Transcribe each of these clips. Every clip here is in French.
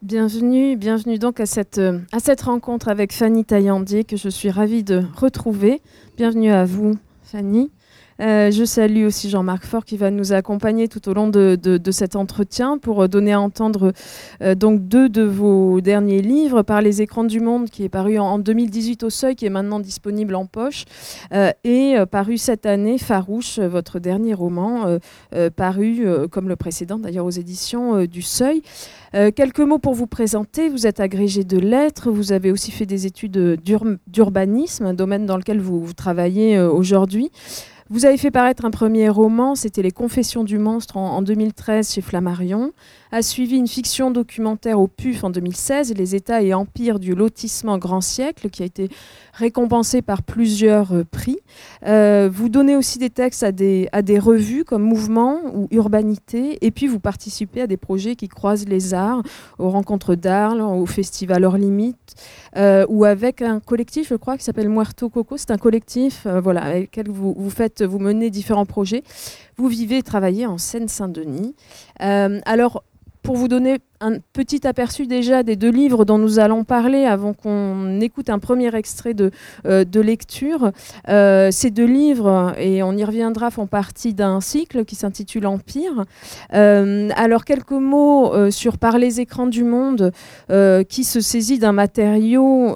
Bienvenue donc à cette rencontre avec Fanny Taillandier que je suis ravie de retrouver. Bienvenue à vous, Fanny. Je salue aussi Jean-Marc Faure qui va nous accompagner tout au long de cet entretien pour donner à entendre donc deux de vos derniers livres, Par les écrans du monde, qui est paru en 2018 au Seuil, qui est maintenant disponible en poche, et paru cette année, Farouche, votre dernier roman, paru comme le précédent d'ailleurs aux éditions du Seuil. Quelques mots pour vous présenter. Vous êtes agrégé de lettres, vous avez aussi fait des études d'urbanisme, un domaine dans lequel vous travaillez aujourd'hui. Vous avez fait paraître un premier roman, c'était Les Confessions du monstre en 2013 chez Flammarion. A suivi une fiction documentaire au PUF en 2016, Les États et empires du lotissement grand siècle, qui a été récompensé par plusieurs prix. Vous donnez aussi des textes à des revues comme Mouvement ou Urbanité, et puis vous participez à des projets qui croisent les arts, aux rencontres d'Arles, au festival Hors Limite, ou avec un collectif, je crois, qui s'appelle Muerto Coco. C'est un collectif voilà, avec lequel vous menez différents projets. Vous vivez et travaillez en Seine-Saint-Denis. Alors, pour vous donner un petit aperçu déjà des deux livres dont nous allons parler avant qu'on écoute un premier extrait de lecture, ces deux livres, et on y reviendra, font partie d'un cycle qui s'intitule Empire. Alors quelques mots sur Par les écrans du monde, qui se saisit d'un matériau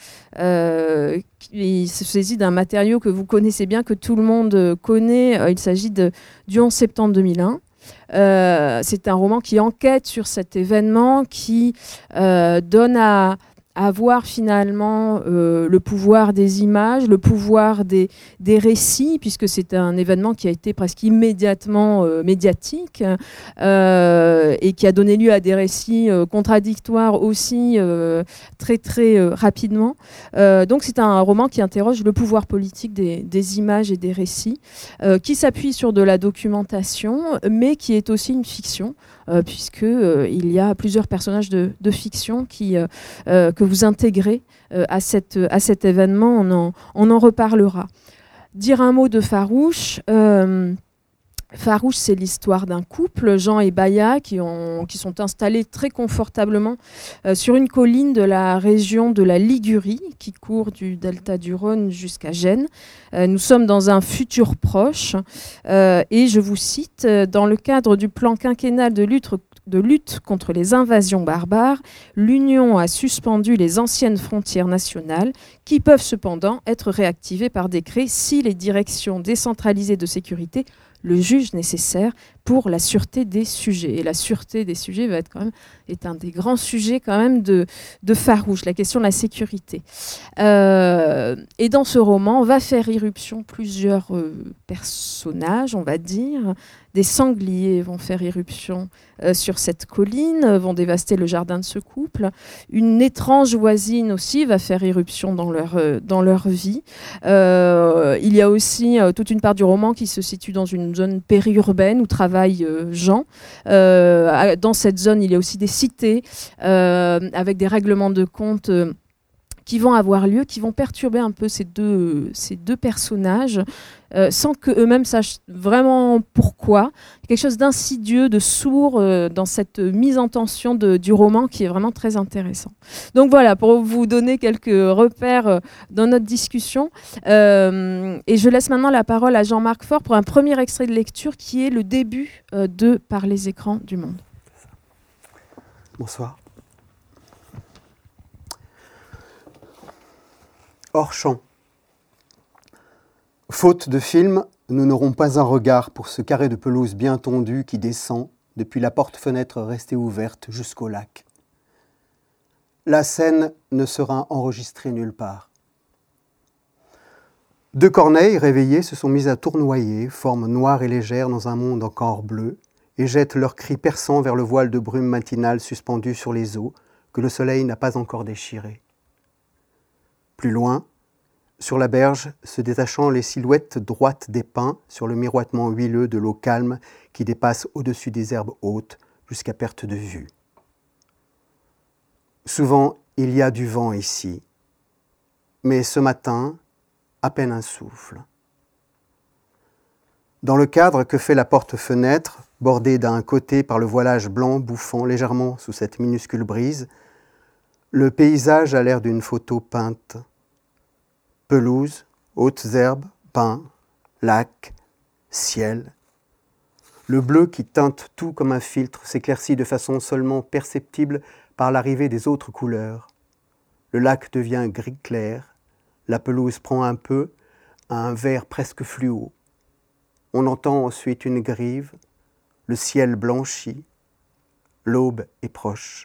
que vous connaissez bien, que tout le monde connaît. Il s'agit du 11 septembre 2001. C'est un roman qui enquête sur cet événement, qui donne à voir finalement le pouvoir des images, le pouvoir des récits, puisque c'est un événement qui a été presque immédiatement médiatique et qui a donné lieu à des récits contradictoires aussi très très rapidement. Donc c'est un roman qui interroge le pouvoir politique des images et des récits, qui s'appuie sur de la documentation, mais qui est aussi une fiction, puisqu'il y a plusieurs personnages de fiction que vous intégrez à cet événement. On en reparlera. Dire un mot de Farouche. Farouche, c'est l'histoire d'un couple, Jean et Baya, qui sont installés très confortablement sur une colline de la région de la Ligurie, qui court du delta du Rhône jusqu'à Gênes. Nous sommes dans un futur proche, et je vous cite, dans le cadre du plan quinquennal de lutte contre les invasions barbares, l'Union a suspendu les anciennes frontières nationales, qui peuvent cependant être réactivées par décret si les directions décentralisées de sécurité le jugent nécessaire pour la sûreté des sujets. Et la sûreté des sujets est un des grands sujets quand même de Farouche, la question de la sécurité. Et dans ce roman, va faire irruption plusieurs personnages, on va dire. Des sangliers vont faire irruption sur cette colline, vont dévaster le jardin de ce couple. Une étrange voisine aussi va faire irruption dans leur vie. Il y a aussi toute une part du roman qui se situe dans une zone périurbaine où travaille Jean. Dans cette zone, il y a aussi des cités avec des règlements de compte qui vont avoir lieu, qui vont perturber un peu ces deux personnages, sans qu'eux-mêmes sachent vraiment pourquoi. Quelque chose d'insidieux, de sourd dans cette mise en tension du roman qui est vraiment très intéressant. Donc voilà, pour vous donner quelques repères dans notre discussion. Et je laisse maintenant la parole à Jean-Marc Faure pour un premier extrait de lecture qui est le début de Par les écrans du monde. Bonsoir. Hors champ. Faute de film, nous n'aurons pas un regard pour ce carré de pelouse bien tondu qui descend depuis la porte-fenêtre restée ouverte jusqu'au lac. La scène ne sera enregistrée nulle part. Deux corneilles réveillées se sont mises à tournoyer, formes noires et légères dans un monde encore bleu, et jettent leurs cris perçants vers le voile de brume matinale suspendu sur les eaux que le soleil n'a pas encore déchiré. Plus loin, sur la berge, se détachant les silhouettes droites des pins sur le miroitement huileux de l'eau calme qui dépasse au-dessus des herbes hautes jusqu'à perte de vue. Souvent, il y a du vent ici, mais ce matin, à peine un souffle. Dans le cadre que fait la porte-fenêtre, bordée d'un côté par le voilage blanc bouffant légèrement sous cette minuscule brise, le paysage a l'air d'une photo peinte. Pelouse, hautes herbes, pins, lacs, ciel. Le bleu qui teinte tout comme un filtre s'éclaircit de façon seulement perceptible par l'arrivée des autres couleurs. Le lac devient gris clair, la pelouse prend un peu un vert presque fluo. On entend ensuite une grive, le ciel blanchit, l'aube est proche.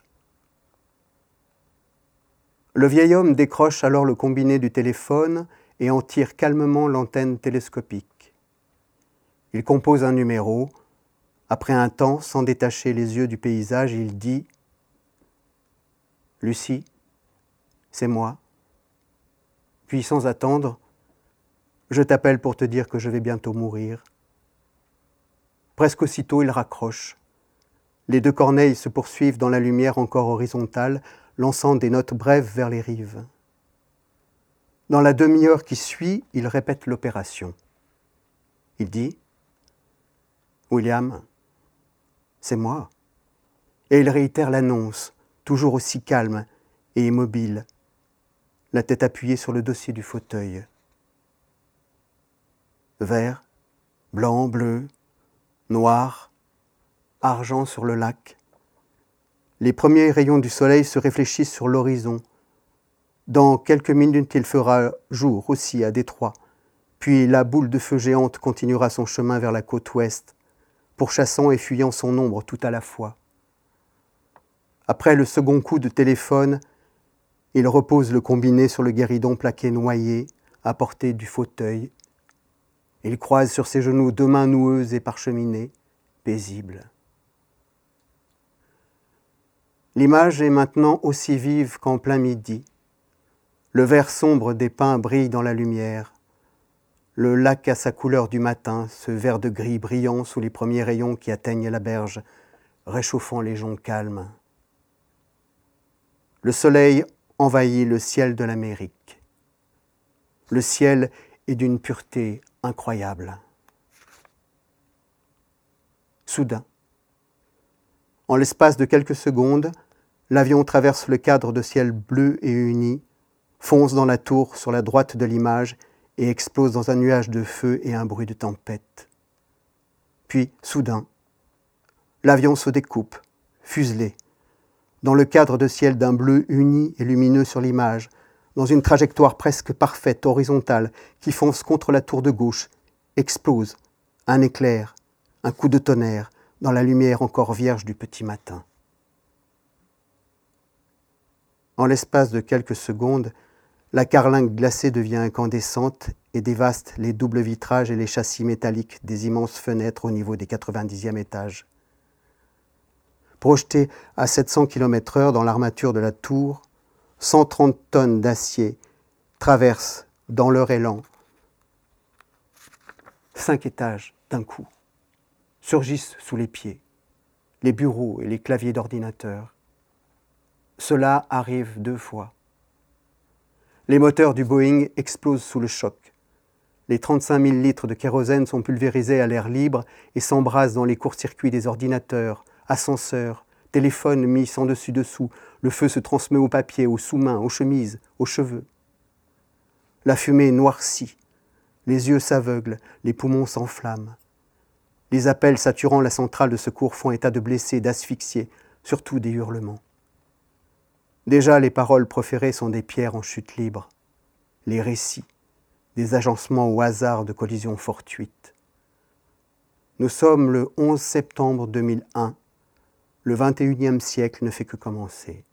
Le vieil homme décroche alors le combiné du téléphone et en tire calmement l'antenne télescopique. Il compose un numéro. Après un temps, sans détacher les yeux du paysage, il dit « Lucie, c'est moi. » Puis sans attendre, « Je t'appelle pour te dire que je vais bientôt mourir. » Presque aussitôt, il raccroche. Les deux corneilles se poursuivent dans la lumière encore horizontale, lançant des notes brèves vers les rives. Dans la demi-heure qui suit, il répète l'opération. Il dit « William, c'est moi. » Et il réitère l'annonce, toujours aussi calme et immobile, la tête appuyée sur le dossier du fauteuil. Vert, blanc, bleu, noir, argent sur le lac. Les premiers rayons du soleil se réfléchissent sur l'horizon. Dans quelques minutes, il fera jour aussi à Détroit. Puis la boule de feu géante continuera son chemin vers la côte ouest, pourchassant et fuyant son ombre tout à la fois. Après le second coup de téléphone, il repose le combiné sur le guéridon plaqué noyé, à portée du fauteuil. Il croise sur ses genoux deux mains noueuses et parcheminées, paisibles. L'image est maintenant aussi vive qu'en plein midi. Le vert sombre des pins brille dans la lumière. Le lac a sa couleur du matin, ce vert de gris brillant sous les premiers rayons qui atteignent la berge, réchauffant les joncs calmes. Le soleil envahit le ciel de l'Amérique. Le ciel est d'une pureté incroyable. Soudain, en l'espace de quelques secondes, l'avion traverse le cadre de ciel bleu et uni, fonce dans la tour sur la droite de l'image et explose dans un nuage de feu et un bruit de tempête. Puis, soudain, l'avion se découpe, fuselé, dans le cadre de ciel d'un bleu uni et lumineux sur l'image, dans une trajectoire presque parfaite, horizontale, qui fonce contre la tour de gauche, explose, un éclair, un coup de tonnerre, dans la lumière encore vierge du petit matin. En l'espace de quelques secondes, la carlingue glacée devient incandescente et dévaste les doubles vitrages et les châssis métalliques des immenses fenêtres au niveau des 90e étages. Projetés à 700 km/h dans l'armature de la tour, 130 tonnes d'acier traversent, dans leur élan, 5 étages d'un coup, surgissent sous les pieds, les bureaux et les claviers d'ordinateur. Cela arrive 2 fois. Les moteurs du Boeing explosent sous le choc. Les 35 000 litres de kérosène sont pulvérisés à l'air libre et s'embrasent dans les courts-circuits des ordinateurs, ascenseurs, téléphones mis sans dessus-dessous. Le feu se transmet au papier, aux sous-mains, aux chemises, aux cheveux. La fumée noircit. Les yeux s'aveuglent, les poumons s'enflamment. Les appels saturant la centrale de secours font état de blessés, d'asphyxiés, surtout des hurlements. Déjà, les paroles proférées sont des pierres en chute libre. Les récits, des agencements au hasard de collisions fortuites. Nous sommes le 11 septembre 2001. Le 21e siècle ne fait que commencer.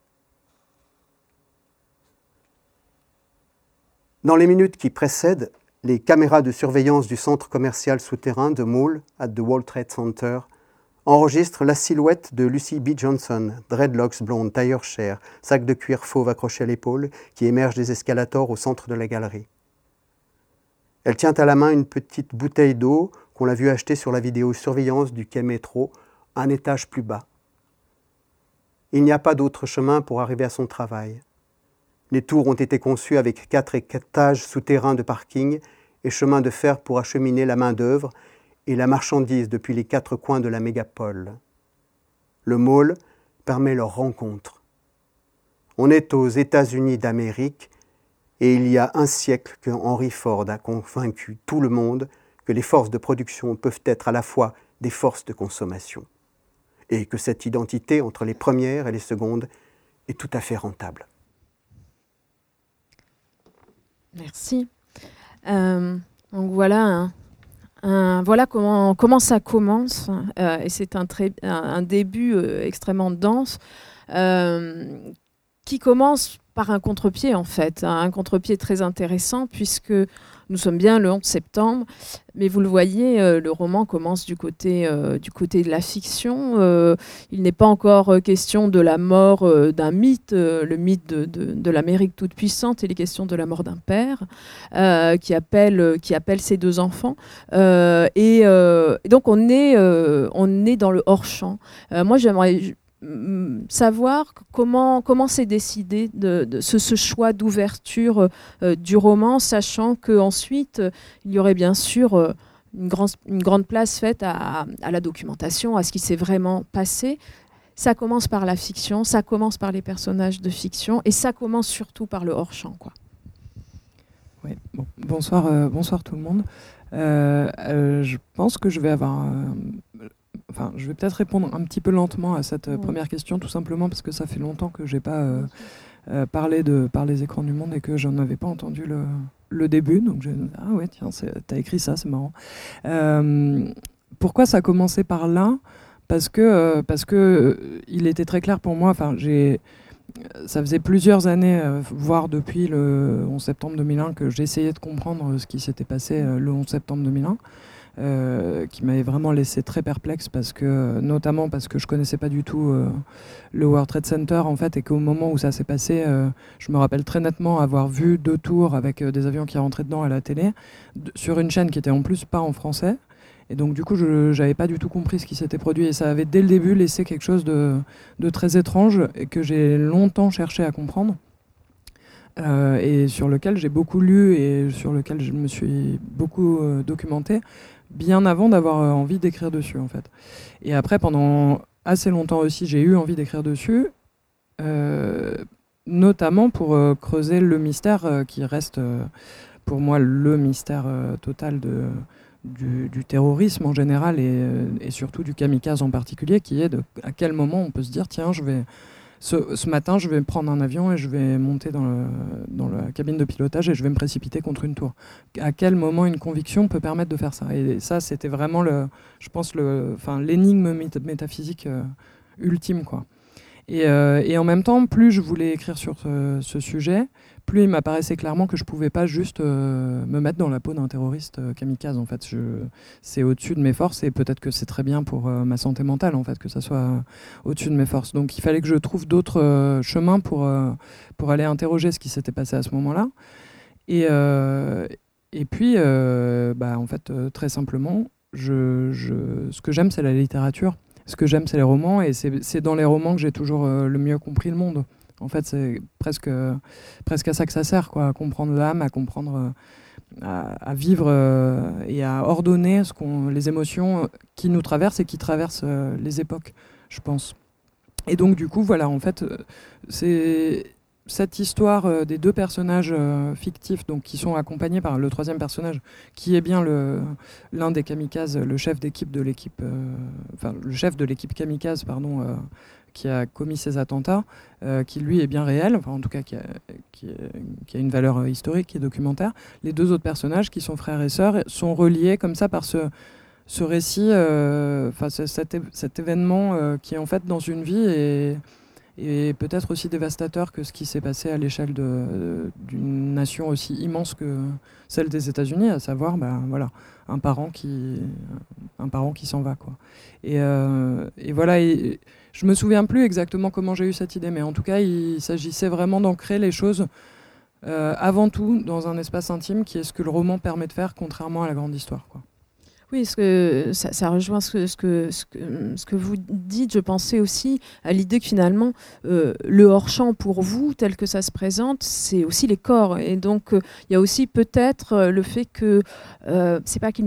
Dans les minutes qui précèdent, les caméras de surveillance du centre commercial souterrain de Mall, at the World Trade Center, enregistrent la silhouette de Lucy B. Johnson, dreadlocks blondes, tailleur cher, sac de cuir fauve accroché à l'épaule, qui émerge des escalators au centre de la galerie. Elle tient à la main une petite bouteille d'eau qu'on l'a vue acheter sur la vidéosurveillance du quai métro, un étage plus bas. Il n'y a pas d'autre chemin pour arriver à son travail. Les tours ont été conçues avec 4 étages souterrains de parking et chemin de fer pour acheminer la main-d'œuvre, et la marchandise depuis les 4 coins de la mégapole. Le mall permet leur rencontre. On est aux États-Unis d'Amérique et il y a un siècle que Henry Ford a convaincu tout le monde que les forces de production peuvent être à la fois des forces de consommation et que cette identité entre les premières et les secondes est tout à fait rentable. Merci. Donc voilà, voilà comment ça commence. Et c'est un début extrêmement dense qui commence par un contre-pied en fait, un contre-pied très intéressant puisque nous sommes bien le 11 septembre, mais vous le voyez, le roman commence du côté de la fiction. Il n'est pas encore question de la mort d'un mythe, le mythe de l'Amérique toute puissante. Il est question de la mort d'un père qui appelle ses 2 enfants. Et donc on est dans le hors-champ. Moi, j'aimerais savoir comment s'est décidé ce choix d'ouverture du roman, sachant qu'ensuite il y aurait bien sûr une grande place faite à la documentation, à ce qui s'est vraiment passé. Ça commence par la fiction, ça commence par les personnages de fiction, et ça commence surtout par le hors-champ, quoi. Oui, bon, bonsoir tout le monde. Je pense que je vais avoir... je vais peut-être répondre un petit peu lentement à cette première question, tout simplement parce que ça fait longtemps que je n'ai pas parlé par les écrans du monde et que j'en avais pas entendu le début. Donc ah ouais, tiens, t'as écrit ça, c'est marrant. Pourquoi ça a commencé par là ? Parce que il était très clair pour moi. Ça faisait plusieurs années, voire depuis le 11 septembre 2001, que j'essayais de comprendre ce qui s'était passé le 11 septembre 2001. Qui m'avait vraiment laissé très perplexe notamment parce que je connaissais pas du tout le World Trade Center en fait, et qu'au moment où ça s'est passé, je me rappelle très nettement avoir vu 2 tours avec des avions qui rentraient dedans à la télé sur une chaîne qui était en plus pas en français, et donc du coup j'avais pas du tout compris ce qui s'était produit, et ça avait dès le début laissé quelque chose de très étrange et que j'ai longtemps cherché à comprendre. Et sur lequel j'ai beaucoup lu et sur lequel je me suis beaucoup documenté bien avant d'avoir envie d'écrire dessus en fait. Et après, pendant assez longtemps aussi, j'ai eu envie d'écrire dessus, notamment pour creuser le mystère qui reste pour moi le mystère total du terrorisme en général et surtout du kamikaze en particulier, qui est à quel moment on peut se dire tiens, ce matin, je vais prendre un avion et je vais monter dans la cabine de pilotage et je vais me précipiter contre une tour. À quel moment une conviction peut permettre de faire ça ? Et ça, c'était vraiment, je pense, l'énigme métaphysique ultime, quoi. Et en même temps, plus je voulais écrire sur ce sujet, plus il m'apparaissait clairement que je ne pouvais pas juste me mettre dans la peau d'un terroriste kamikaze. En fait, c'est au-dessus de mes forces, et peut-être que c'est très bien pour ma santé mentale, en fait, que ça soit au-dessus de mes forces. Donc il fallait que je trouve d'autres chemins pour aller interroger ce qui s'était passé à ce moment-là. Et puis, en fait, très simplement, ce que j'aime, c'est la littérature. Ce que j'aime, c'est les romans, et c'est dans les romans que j'ai toujours le mieux compris le monde. En fait, c'est presque à ça que ça sert, quoi, à comprendre l'âme, à comprendre, à vivre et à ordonner les émotions qui nous traversent et qui traversent les époques, je pense. Et donc, du coup, voilà, en fait, c'est cette histoire des 2 personnages fictifs, donc, qui sont accompagnés par le 3e personnage, qui est bien l'un des kamikazes, le chef d'équipe de l'équipe, le chef de l'équipe kamikaze, pardon, qui a commis ces attentats, qui lui est bien réel, enfin en tout cas qui a une valeur historique et documentaire. Les 2 autres personnages, qui sont frères et sœurs, sont reliés comme ça par ce récit, cet événement qui est en fait dans une vie et peut-être aussi dévastateur que ce qui s'est passé à l'échelle d'une nation aussi immense que celle des États-Unis, à savoir voilà, un parent qui s'en va, quoi. Et voilà, je me souviens plus exactement comment j'ai eu cette idée, mais en tout cas il s'agissait vraiment d'ancrer les choses avant tout dans un espace intime, qui est ce que le roman permet de faire, contrairement à la grande histoire, quoi. Oui, ça rejoint ce que vous dites. Je pensais aussi à l'idée que finalement, le hors-champ pour vous, tel que ça se présente, c'est aussi les corps. Et donc, il y a aussi peut-être le fait que c'est pas qu'il n'y avait pas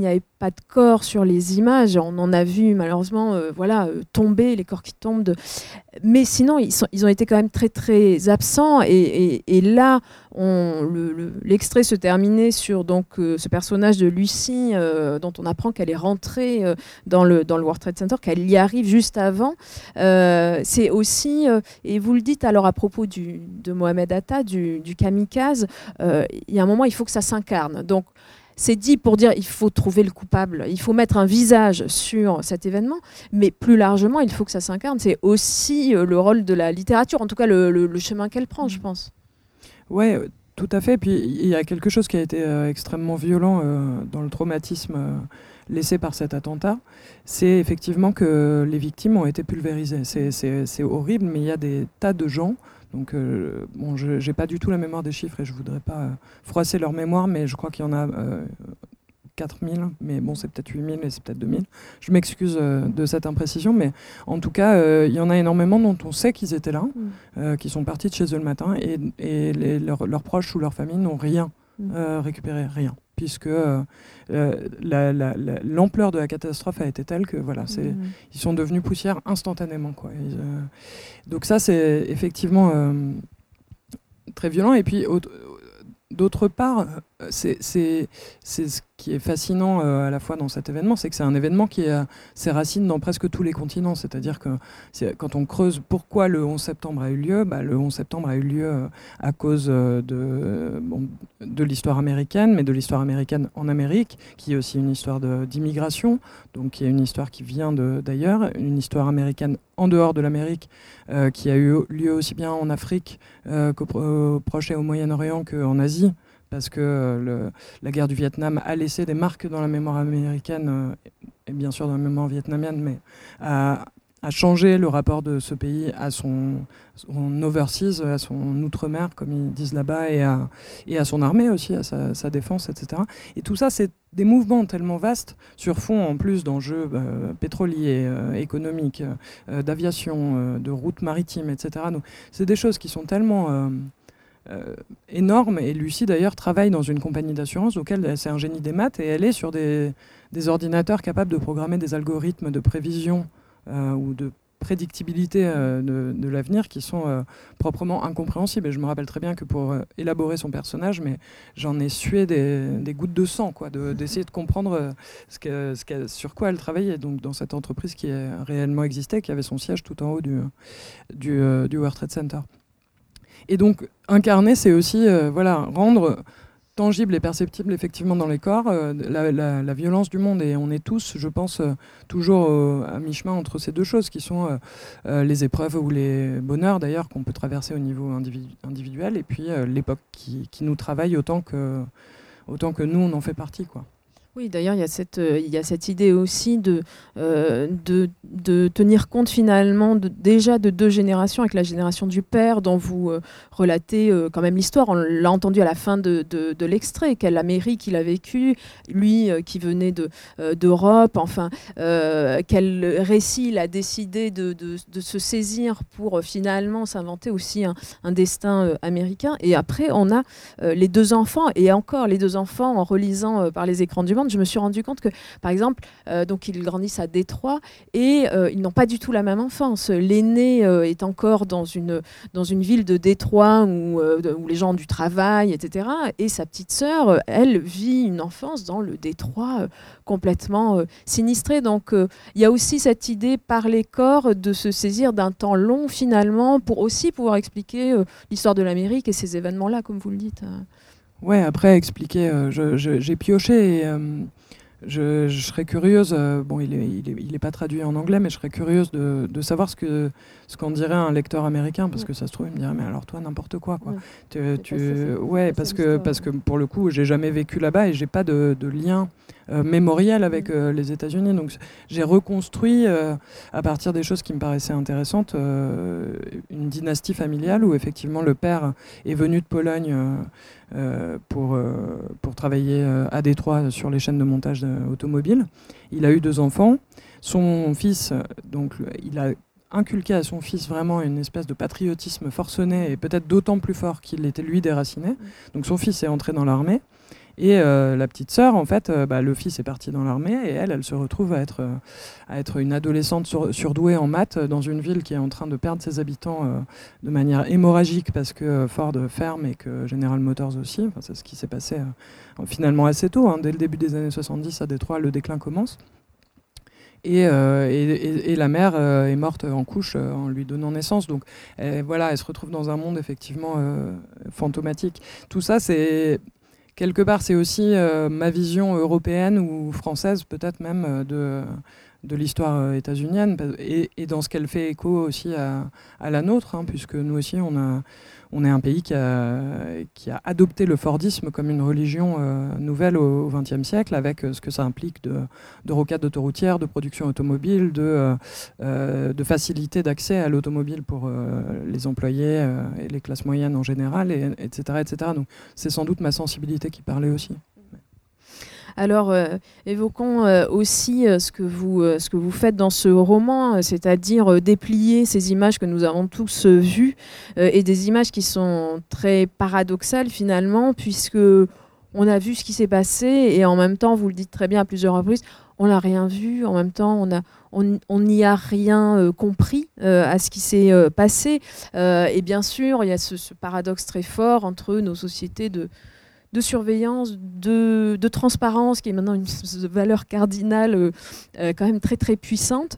pas de corps sur les images. On en a vu malheureusement tomber, les corps qui tombent. Mais sinon, ils ont été quand même très très absents. Et là, l'extrait se terminait sur donc, ce personnage de Lucie, dont on apprend qu'elle est rentrée dans le World Trade Center, qu'elle y arrive juste avant. C'est aussi, et vous le dites alors à propos de Mohamed Atta, du kamikaze, il y a un moment, il faut que ça s'incarne. Donc, c'est dit pour dire il faut trouver le coupable, il faut mettre un visage sur cet événement, mais plus largement, il faut que ça s'incarne. C'est aussi le rôle de la littérature, en tout cas le chemin qu'elle prend, je pense. Ouais, tout à fait. Puis il y a quelque chose qui a été extrêmement violent dans le traumatisme laissé par cet attentat. C'est effectivement que les victimes ont été pulvérisées. C'est horrible, mais il y a des tas de gens. Donc, je n'ai pas du tout la mémoire des chiffres et je ne voudrais pas froisser leur mémoire, mais je crois qu'il y en a 4000, mais bon, c'est peut-être 8000 et c'est peut-être 2000. Je m'excuse de cette imprécision, mais en tout cas, il y en a énormément dont on sait qu'ils étaient là, qui sont partis de chez eux le matin et leurs proches ou leurs familles n'ont rien récupéré, rien. Puisque l'ampleur de la catastrophe a été telle que voilà, ils sont devenus poussière instantanément, quoi. Donc ça, c'est effectivement très violent. Et puis, d'autre part, c'est ce qui est fascinant à la fois dans cet événement, c'est que c'est un événement qui a ses racines dans presque tous les continents. C'est-à-dire que quand on creuse pourquoi le 11 septembre a eu lieu, le 11 septembre a eu lieu à cause de l'histoire américaine, mais de l'histoire américaine en Amérique, qui est aussi une histoire d'immigration, donc qui est une histoire qui vient d'ailleurs, une histoire américaine en dehors de l'Amérique, qui a eu lieu aussi bien en Afrique qu'au Proche et au Moyen-Orient qu'en Asie, parce que la guerre du Vietnam a laissé des marques dans la mémoire américaine et bien sûr dans la mémoire vietnamienne, mais a changé le rapport de ce pays à son overseas, à son outre-mer, comme ils disent là-bas, et à son armée aussi, à sa défense, etc. Et tout ça, c'est des mouvements tellement vastes, sur fond en plus d'enjeux pétroliers, économiques, d'aviation, de routes maritimes, etc. Donc, c'est des choses qui sont tellement énorme, et Lucie d'ailleurs travaille dans une compagnie d'assurance auquel c'est un génie des maths et elle est sur des ordinateurs capables de programmer des algorithmes de prévision ou de prédictibilité de l'avenir qui sont proprement incompréhensibles. Et je me rappelle très bien que pour élaborer son personnage, mais j'en ai sué des gouttes de sang, quoi, d'essayer de comprendre sur quoi elle travaillait, donc dans cette entreprise qui a réellement existé, qui avait son siège tout en haut du World Trade Center. Et donc, incarner, c'est aussi rendre tangible et perceptible effectivement dans les corps la violence du monde. Et on est tous, je pense, toujours à mi-chemin entre ces deux choses qui sont les épreuves ou les bonheurs d'ailleurs qu'on peut traverser au niveau individuel, et puis l'époque qui nous travaille autant que nous on en fait partie, quoi. Oui, d'ailleurs, il y a cette idée aussi de tenir compte finalement déjà de deux générations, avec la génération du père dont vous relatez quand même l'histoire. On l'a entendu à la fin de l'extrait, quelle Amérique il a vécu, lui qui venait d'Europe, enfin, quel récit il a décidé de se saisir pour finalement s'inventer aussi un destin américain. Et après, on a les deux enfants, et encore les deux enfants, en relisant par les écrans du monde, je me suis rendu compte que, par exemple, donc ils grandissent à Détroit et ils n'ont pas du tout la même enfance. L'aîné est encore dans une ville de Détroit où les gens ont du travail, etc. Et sa petite sœur, elle, vit une enfance dans le Détroit complètement sinistré. Donc il y a aussi cette idée par les corps de se saisir d'un temps long finalement pour aussi pouvoir expliquer l'histoire de l'Amérique et ces événements-là, comme vous le dites. Ouais, après expliquer, j'ai pioché et je serais curieuse, bon il est pas traduit en anglais, mais je serais curieuse de savoir ce qu'en dirait un lecteur américain, parce que ça se trouve il me dirait mais alors toi n'importe quoi. Parce que pour le coup j'ai jamais vécu là-bas et j'ai pas de lien mémoriel avec les États-Unis, donc j'ai reconstruit à partir des choses qui me paraissaient intéressantes une dynastie familiale où effectivement le père est venu de Pologne pour travailler à Détroit sur les chaînes de montage automobiles. Il a eu 2 enfants. Son fils, donc il a inculqué à son fils vraiment une espèce de patriotisme forcené et peut-être d'autant plus fort qu'il était lui déraciné. Donc son fils est entré dans l'armée. Et la petite sœur, en fait, le fils est parti dans l'armée et elle se retrouve à être une adolescente surdouée en maths dans une ville qui est en train de perdre ses habitants de manière hémorragique parce que Ford ferme et que General Motors aussi. Enfin, c'est ce qui s'est passé finalement assez tôt, dès le début des années 70 à Détroit, le déclin commence. Et la mère est morte en couche en lui donnant naissance. Donc elle se retrouve dans un monde effectivement fantomatique. Tout ça, c'est... Quelque part, c'est aussi ma vision européenne ou française, peut-être même, de l'histoire états-unienne, et dans ce qu'elle fait écho aussi à la nôtre, puisque nous aussi, on est un pays qui a adopté le Fordisme comme une religion nouvelle au XXe siècle, avec ce que ça implique de rocades autoroutières, de production automobile, de facilité d'accès à l'automobile pour les employés et les classes moyennes en général, etc., etc. Donc c'est sans doute ma sensibilité qui parlait aussi. Alors, évoquons aussi ce que vous faites dans ce roman, c'est-à-dire déplier ces images que nous avons tous vues, et des images qui sont très paradoxales finalement, puisque on a vu ce qui s'est passé, et en même temps, vous le dites très bien à plusieurs reprises, on n'a rien vu, en même temps, on n'y a rien compris à ce qui s'est passé. Et bien sûr, il y a ce paradoxe très fort entre nos sociétés de surveillance, de transparence, qui est maintenant une valeur cardinale quand même très très puissante.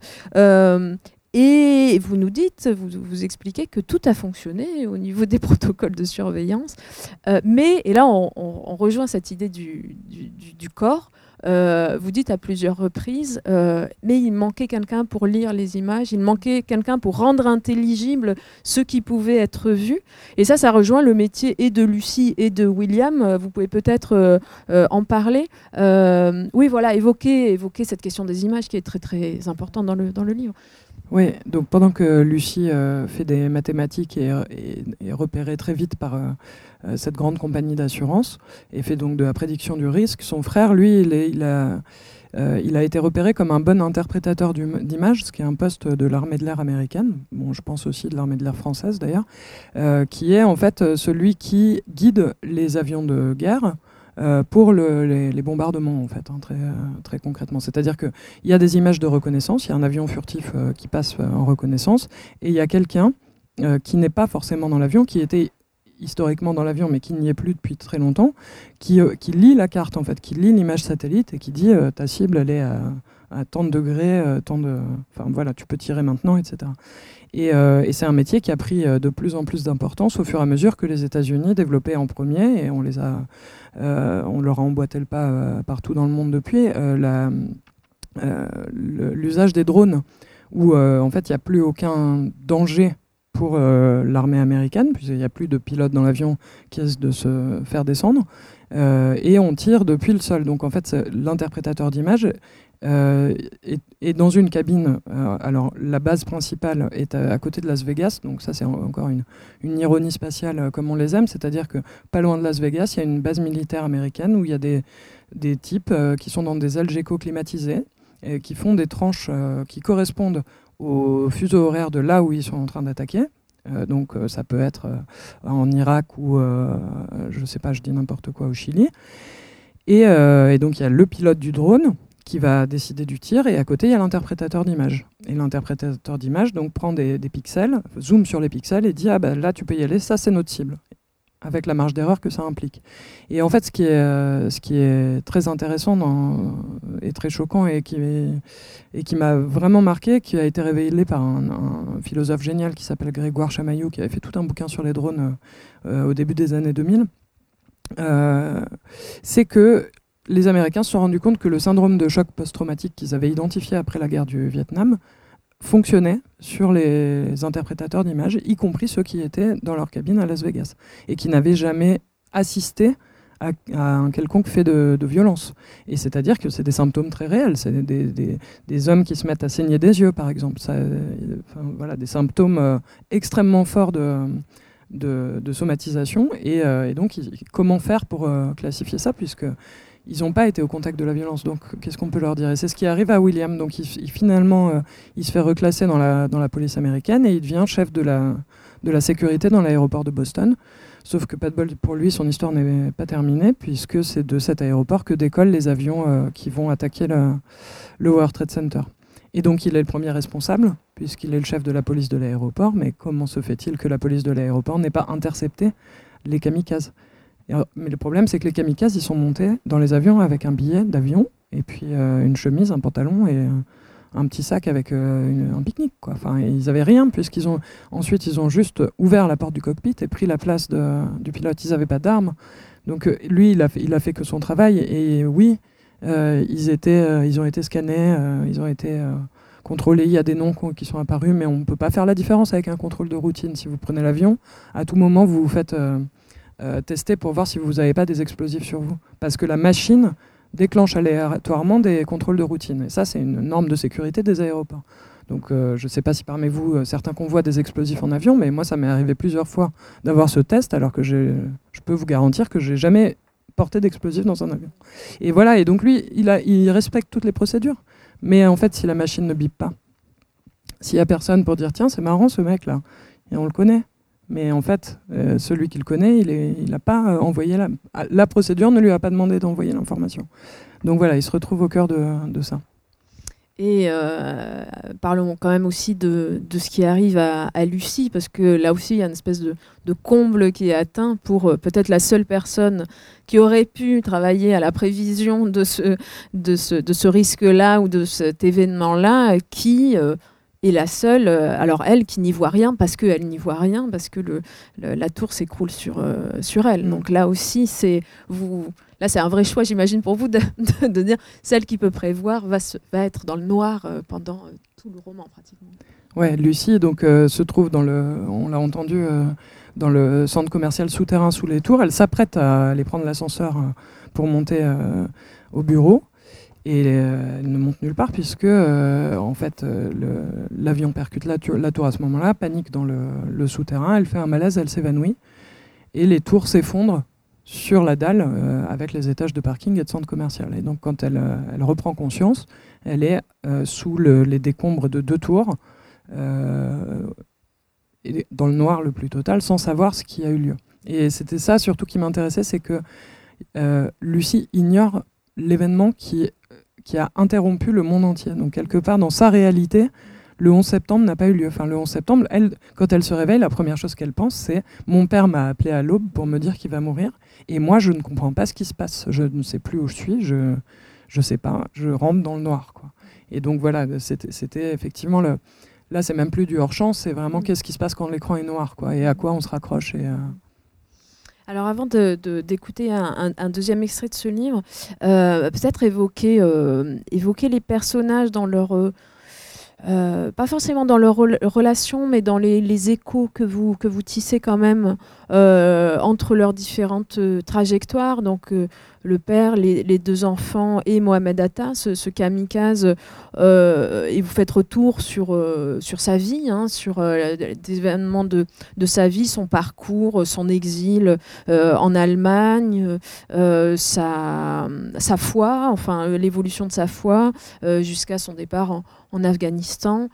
Et vous nous dites, vous expliquez que tout a fonctionné au niveau des protocoles de surveillance. Mais, et là on rejoint cette idée du corps, vous dites à plusieurs reprises, mais il manquait quelqu'un pour lire les images, il manquait quelqu'un pour rendre intelligible ce qui pouvait être vu. Et ça rejoint le métier et de Lucie et de William. Vous pouvez peut-être en parler. Oui, voilà, évoquer cette question des images qui est très très importante dans le livre. Oui, donc pendant que Lucie fait des mathématiques et est repérée très vite par cette grande compagnie d'assurance et fait donc de la prédiction du risque, son frère, lui, il a été repéré comme un bon interprétateur d'images, ce qui est un poste de l'armée de l'air américaine, bon, je pense aussi de l'armée de l'air française d'ailleurs, qui est en fait celui qui guide les avions de guerre pour les bombardements, en fait, très, très concrètement. C'est-à-dire qu'il y a des images de reconnaissance, il y a un avion furtif qui passe en reconnaissance, et il y a quelqu'un qui n'est pas forcément dans l'avion, qui était historiquement dans l'avion, mais qui n'y est plus depuis très longtemps, qui lit la carte, en fait, qui lit l'image satellite et qui dit ta cible, elle est à tant de degrés, enfin voilà, tu peux tirer maintenant, etc. Et c'est un métier qui a pris de plus en plus d'importance au fur et à mesure que les États-Unis développaient en premier, et on leur a emboîté le pas partout dans le monde depuis, l'usage des drones, où en fait il n'y a plus aucun danger pour l'armée américaine, puisqu'il n'y a plus de pilotes dans l'avion qui risquent de se faire descendre, et on tire depuis le sol. Donc en fait l'interprétateur d'image est dans une cabine. Alors la base principale est à côté de Las Vegas, donc ça c'est encore une ironie spatiale comme on les aime, c'est-à-dire que pas loin de Las Vegas, il y a une base militaire américaine où il y a des types qui sont dans des Algeco climatisés et qui font des tranches qui correspondent au fuseau horaire de là où ils sont en train d'attaquer. Donc ça peut être en Irak ou je sais pas, je dis n'importe quoi, au Chili. Et donc il y a le pilote du drone qui va décider du tir, et à côté il y a l'interprétateur d'image. Et l'interprétateur d'image donc prend des pixels, zoome sur les pixels et dit là tu peux y aller, ça c'est notre cible, avec la marge d'erreur que ça implique. Et en fait ce qui est très intéressant et très choquant et qui m'a vraiment marqué, qui a été révélé par un philosophe génial qui s'appelle Grégoire Chamaillou, qui avait fait tout un bouquin sur les drones au début des années 2000, c'est que les Américains se sont rendus compte que le syndrome de choc post-traumatique qu'ils avaient identifié après la guerre du Vietnam fonctionnait sur les interprétateurs d'images, y compris ceux qui étaient dans leur cabine à Las Vegas et qui n'avaient jamais assisté à un quelconque fait de violence. Et c'est-à-dire que c'est des symptômes très réels. C'est des hommes qui se mettent à saigner des yeux, par exemple. Voilà, des symptômes extrêmement forts de somatisation. Et donc, comment faire pour classifier ça, puisque ils n'ont pas été au contact de la violence, donc qu'est-ce qu'on peut leur dire? Et c'est ce qui arrive à William. Donc finalement, il se fait reclasser dans la police américaine et il devient chef de la sécurité dans l'aéroport de Boston, Sauf que pas de bol pour lui, son histoire n'est pas terminée, puisque c'est de cet aéroport que décollent les avions qui vont attaquer le World Trade Center. Et donc il est le premier responsable, puisqu'il est le chef de la police de l'aéroport, mais comment se fait-il que la police de l'aéroport n'ait pas intercepté les kamikazes ? Mais le problème, c'est que les kamikazes, ils sont montés dans les avions avec un billet d'avion, et puis une chemise, un pantalon et un petit sac avec un pique-nique, quoi. Enfin, ils n'avaient rien, ensuite ils ont juste ouvert la porte du cockpit et pris la place du pilote. Ils n'avaient pas d'armes. Donc lui, il a fait que son travail. Et oui, ils ont été scannés, ils ont été contrôlés. Il y a des noms qui sont apparus, mais on ne peut pas faire la différence avec un contrôle de routine. Si vous prenez l'avion, à tout moment, vous vous faites tester pour voir si vous n'avez pas des explosifs sur vous. Parce que la machine déclenche aléatoirement des contrôles de routine. Et ça, c'est une norme de sécurité des aéroports. Donc, je ne sais pas si parmi vous, certains convoient des explosifs en avion, mais moi, ça m'est arrivé plusieurs fois d'avoir ce test, alors que je peux vous garantir que je n'ai jamais porté d'explosifs dans un avion. Et voilà, et donc lui, il respecte toutes les procédures. Mais en fait, si la machine ne bip pas, s'il n'y a personne pour dire « Tiens, c'est marrant ce mec-là », et on le connaît. Mais en fait, celui qui le connaît, il n'a pas envoyé la procédure ne lui a pas demandé d'envoyer l'information. Donc voilà, il se retrouve au cœur de ça. Et parlons quand même aussi de ce qui arrive à Lucie, parce que là aussi, il y a une espèce de comble qui est atteint pour peut-être la seule personne qui aurait pu travailler à la prévision de ce risque-là ou de cet événement-là, qui est la seule, alors elle qui n'y voit rien, parce qu'elle n'y voit rien, parce que la tour s'écroule sur elle. Donc là aussi, là, c'est un vrai choix, j'imagine, pour vous de dire celle qui peut prévoir va être dans le noir pendant tout le roman, pratiquement. Ouais, Lucie donc, se trouve on l'a entendu, dans le centre commercial souterrain sous les tours. Elle s'apprête à aller prendre l'ascenseur pour monter au bureau. Et elle ne monte nulle part puisque en fait, l'avion percute la tour à ce moment-là, panique dans le souterrain, elle fait un malaise, elle s'évanouit. Et les tours s'effondrent sur la dalle avec les étages de parking et de centre commercial. Et donc quand elle reprend conscience, elle est sous les décombres de 2 tours, et dans le noir le plus total, sans savoir ce qui a eu lieu. Et c'était ça surtout qui m'intéressait, c'est que Lucie ignore l'événement qui a interrompu le monde entier. Donc quelque part dans sa réalité, le 11 septembre n'a pas eu lieu. Enfin, le 11 septembre, quand elle se réveille, la première chose qu'elle pense, c'est « Mon père m'a appelé à l'aube pour me dire qu'il va mourir. Et moi, je ne comprends pas ce qui se passe. Je ne sais plus où je suis. Je sais pas. Je rentre dans le noir. » quoi. Et donc voilà, c'était effectivement Là, c'est même plus du hors-champ. C'est vraiment qu'est-ce qui se passe quand l'écran est noir, quoi, et à quoi on se raccroche. Alors avant d'écouter un deuxième extrait de ce livre, peut-être évoquer les personnages dans leur... pas forcément dans leur relation, mais dans les échos que vous tissez quand même entre leurs différentes trajectoires. Donc le père, les 2 enfants et Mohamed Atta, ce kamikaze, et vous faites retour sur sa vie, sur des événements de sa vie, son parcours, son exil en Allemagne, sa foi, enfin l'évolution de sa foi jusqu'à son départ en Afghanistan.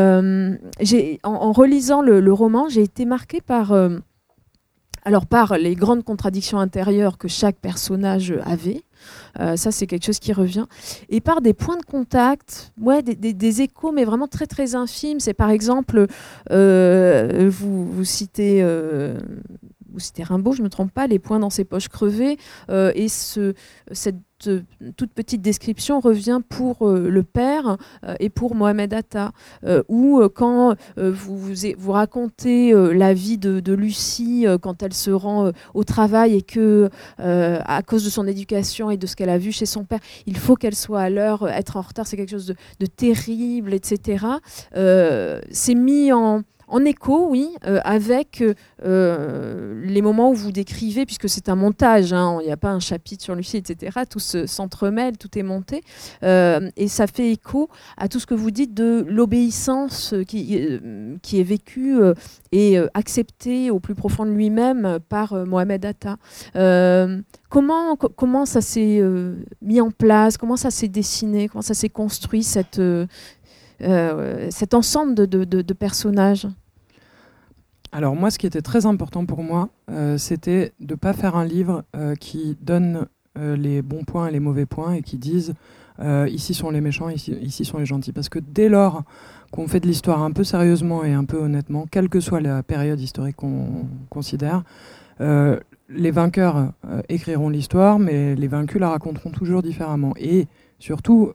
En relisant le roman, j'ai été marquée par les grandes contradictions intérieures que chaque personnage avait. Ça, c'est quelque chose qui revient. Et par des points de contact, des échos, mais vraiment très, très infimes. C'est par exemple, vous citez Rimbaud, je ne me trompe pas, les poings dans ses poches crevées. Et cette toute petite description revient pour le père et pour Mohamed Atta, où quand vous racontez la vie de Lucie quand elle se rend au travail et que à cause de son éducation et de ce qu'elle a vu chez son père, il faut qu'elle soit à l'heure, être en retard, c'est quelque chose de terrible, etc. C'est mis en écho, oui, avec les moments où vous décrivez, puisque c'est un montage, il n'y a pas un chapitre sur Lucie, etc. Tout s'entremêle, tout est monté. Et ça fait écho à tout ce que vous dites de l'obéissance qui est vécue et acceptée au plus profond de lui-même par Mohamed Atta. Comment ça s'est mis en place, comment ça s'est dessiné, comment ça s'est construit, cet ensemble de personnages? Alors moi, ce qui était très important pour moi, c'était de ne pas faire un livre qui donne les bons points et les mauvais points et qui disent ici sont les méchants, ici sont les gentils. Parce que dès lors qu'on fait de l'histoire un peu sérieusement et un peu honnêtement, quelle que soit la période historique qu'on considère, les vainqueurs écriront l'histoire, mais les vaincus la raconteront toujours différemment. Et surtout,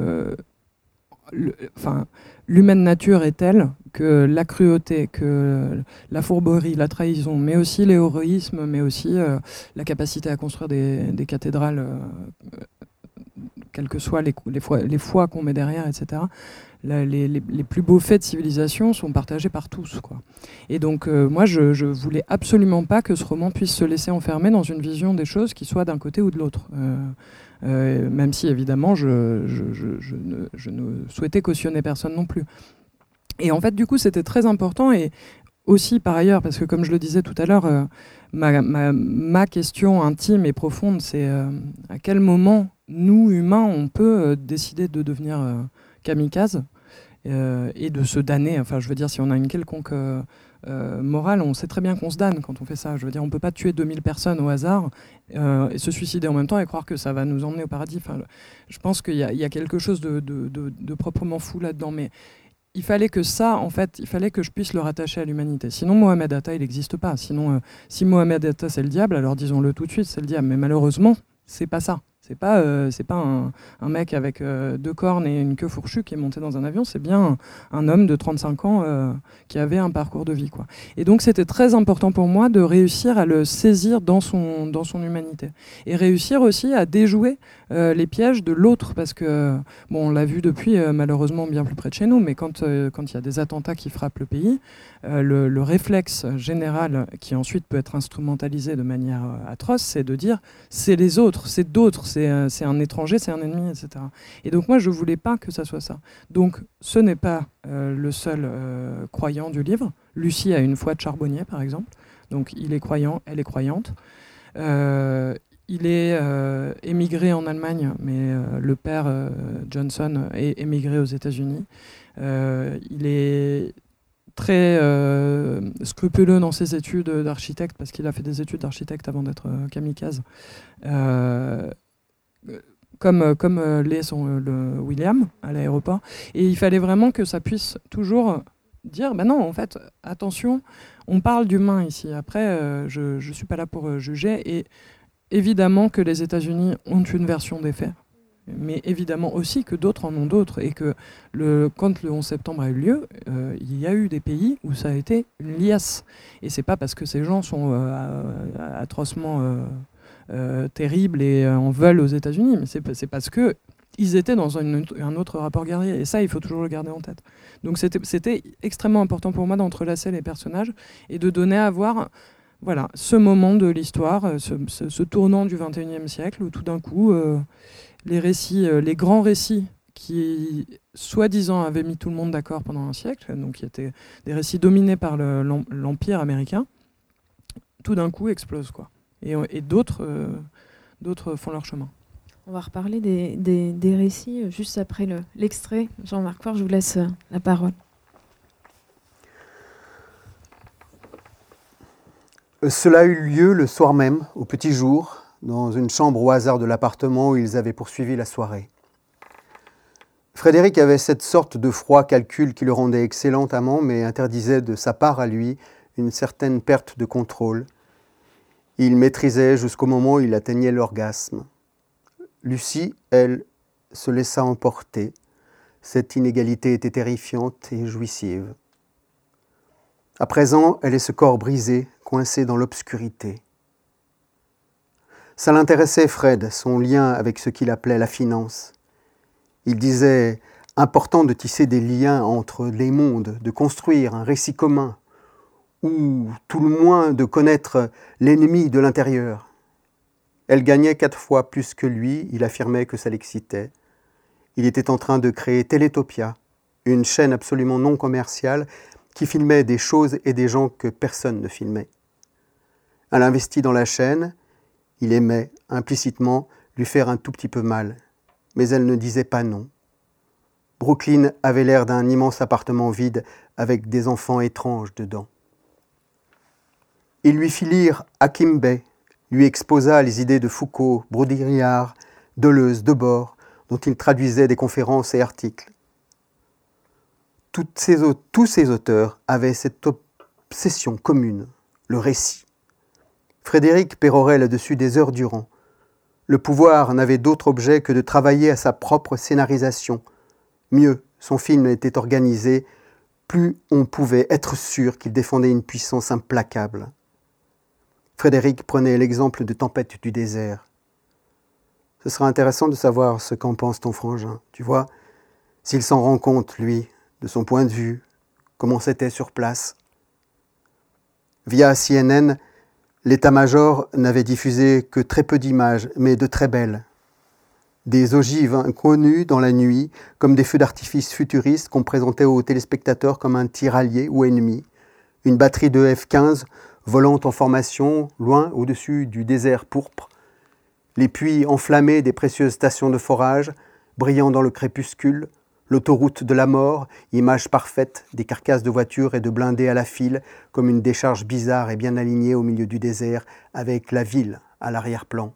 l'humaine nature est telle que la cruauté, que la fourberie, la trahison, mais aussi l'héroïsme, mais aussi la capacité à construire des cathédrales, quelles que soient les fois qu'on met derrière, etc. Les plus beaux faits de civilisation sont partagés par tous, quoi. Et donc, moi, je voulais absolument pas que ce roman puisse se laisser enfermer dans une vision des choses qui soit d'un côté ou de l'autre. Même si, évidemment, je ne souhaitais cautionner personne non plus. Et en fait, du coup, c'était très important. Et aussi, par ailleurs, parce que comme je le disais tout à l'heure, ma question intime et profonde, c'est à quel moment, nous, humains, on peut décider de devenir kamikaze et de se damner. Enfin, je veux dire, si on a une quelconque morale, on sait très bien qu'on se damne quand on fait ça. Je veux dire, on ne peut pas tuer 2000 personnes au hasard et se suicider en même temps et croire que ça va nous emmener au paradis. Enfin, je pense qu'il y a quelque chose de proprement fou là-dedans. Mais il fallait que ça, en fait, il fallait que je puisse le rattacher à l'humanité. Sinon, Mohamed Atta, il n'existe pas. Sinon, si Mohamed Atta, c'est le diable, alors disons-le tout de suite, c'est le diable. Mais malheureusement, c'est pas ça. C'est pas un mec avec 2 cornes et une queue fourchue qui est monté dans un avion. C'est bien un homme de 35 ans qui avait un parcours de vie, quoi. Et donc, c'était très important pour moi de réussir à le saisir dans son humanité. Et réussir aussi à déjouer les pièges de l'autre. Parce que, bon, on l'a vu depuis, malheureusement, bien plus près de chez nous, mais quand il y a des attentats qui frappent le pays, le réflexe général qui ensuite peut être instrumentalisé de manière atroce, c'est de dire c'est les autres, c'est d'autres, c'est un étranger, c'est un ennemi, etc. Et donc moi, je ne voulais pas que ça soit ça. Donc ce n'est pas le seul croyant du livre. Lucie a une foi de charbonnier, par exemple. Donc il est croyant, elle est croyante. Il est émigré en Allemagne, mais le père Johnson est émigré aux États-Unis. Il est très scrupuleux dans ses études d'architecte, parce qu'il a fait des études d'architecte avant d'être kamikaze. Comme l'est le William à l'aéroport. Et il fallait vraiment que ça puisse toujours dire, ben non, en fait, attention, on parle d'humain ici. Après, je ne suis pas là pour juger. Et évidemment que les États-Unis ont une version des faits, mais évidemment aussi que d'autres en ont d'autres. Et que quand le 11 septembre a eu lieu, il y a eu des pays où ça a été une liasse. Et c'est pas parce que ces gens sont atrocement terribles et en veulent aux États-Unis, mais c'est parce que ils étaient dans un autre rapport guerrier. Et ça, il faut toujours le garder en tête. Donc c'était extrêmement important pour moi d'entrelacer les personnages et de donner à voir, voilà, ce moment de l'histoire, ce tournant du XXIe siècle où tout d'un coup, les grands récits qui, soi-disant, avaient mis tout le monde d'accord pendant un siècle, donc qui étaient des récits dominés par l'Empire américain, tout d'un coup explosent, quoi. Et d'autres font leur chemin. On va reparler des récits juste après l'extrait. Jean-Marc Faure, je vous laisse la parole. Cela eut lieu le soir même, au petit jour, dans une chambre au hasard de l'appartement où ils avaient poursuivi la soirée. Frédéric avait cette sorte de froid calcul qui le rendait excellent amant, mais interdisait de sa part à lui une certaine perte de contrôle. Il maîtrisait jusqu'au moment où il atteignait l'orgasme. Lucie, elle, se laissa emporter. Cette inégalité était terrifiante et jouissive. À présent, elle est ce corps brisé, coincé dans l'obscurité. Ça l'intéressait, Fred, son lien avec ce qu'il appelait la finance. Il disait « important de tisser des liens entre les mondes, de construire un récit commun, ou tout le moins de connaître l'ennemi de l'intérieur. » Elle gagnait 4 fois plus que lui, il affirmait que ça l'excitait. Il était en train de créer Télétopia, une chaîne absolument non commerciale qui filmait des choses et des gens que personne ne filmait. Elle investit dans la chaîne, il aimait, implicitement, lui faire un tout petit peu mal, mais elle ne disait pas non. Brooklyn avait l'air d'un immense appartement vide avec des enfants étranges dedans. Il lui fit lire Akimbe, lui exposa les idées de Foucault, Baudrillard, Deleuze, Debord, dont il traduisait des conférences et articles. Tous ces auteurs avaient cette obsession commune, le récit. Frédéric pérorait là-dessus des heures durant. Le pouvoir n'avait d'autre objet que de travailler à sa propre scénarisation. Mieux, son film était organisé, plus on pouvait être sûr qu'il défendait une puissance implacable. Frédéric prenait l'exemple de Tempête du désert. Ce sera intéressant de savoir ce qu'en pense ton frangin, tu vois, s'il s'en rend compte, lui, de son point de vue, comment c'était sur place. Via CNN, l'état-major n'avait diffusé que très peu d'images, mais de très belles. Des ogives inconnues dans la nuit, comme des feux d'artifice futuristes qu'on présentait aux téléspectateurs comme un tir allié ou ennemi. Une batterie de F-15 volant en formation, loin au-dessus du désert pourpre. Les puits enflammés des précieuses stations de forage, brillant dans le crépuscule. L'autoroute de la mort, image parfaite des carcasses de voitures et de blindés à la file, comme une décharge bizarre et bien alignée au milieu du désert, avec la ville à l'arrière-plan.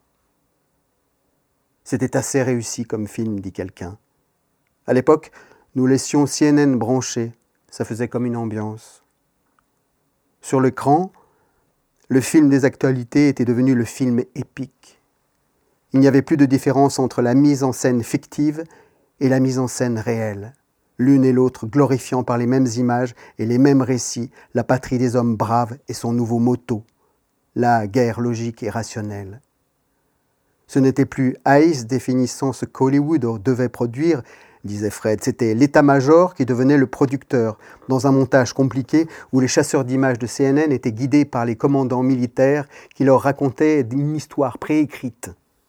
C'était assez réussi comme film, dit quelqu'un. À l'époque, nous laissions CNN branché, ça faisait comme une ambiance. Sur l'écran, le film des actualités était devenu le film épique. Il n'y avait plus de différence entre la mise en scène fictive et la mise en scène réelle, l'une et l'autre glorifiant par les mêmes images et les mêmes récits la patrie des hommes braves et son nouveau motto, la guerre logique et rationnelle. Ce n'était plus Hayes définissant ce qu'Hollywood devait produire, disait Fred, c'était l'état-major qui devenait le producteur, dans un montage compliqué où les chasseurs d'images de CNN étaient guidés par les commandants militaires qui leur racontaient une histoire préécrite.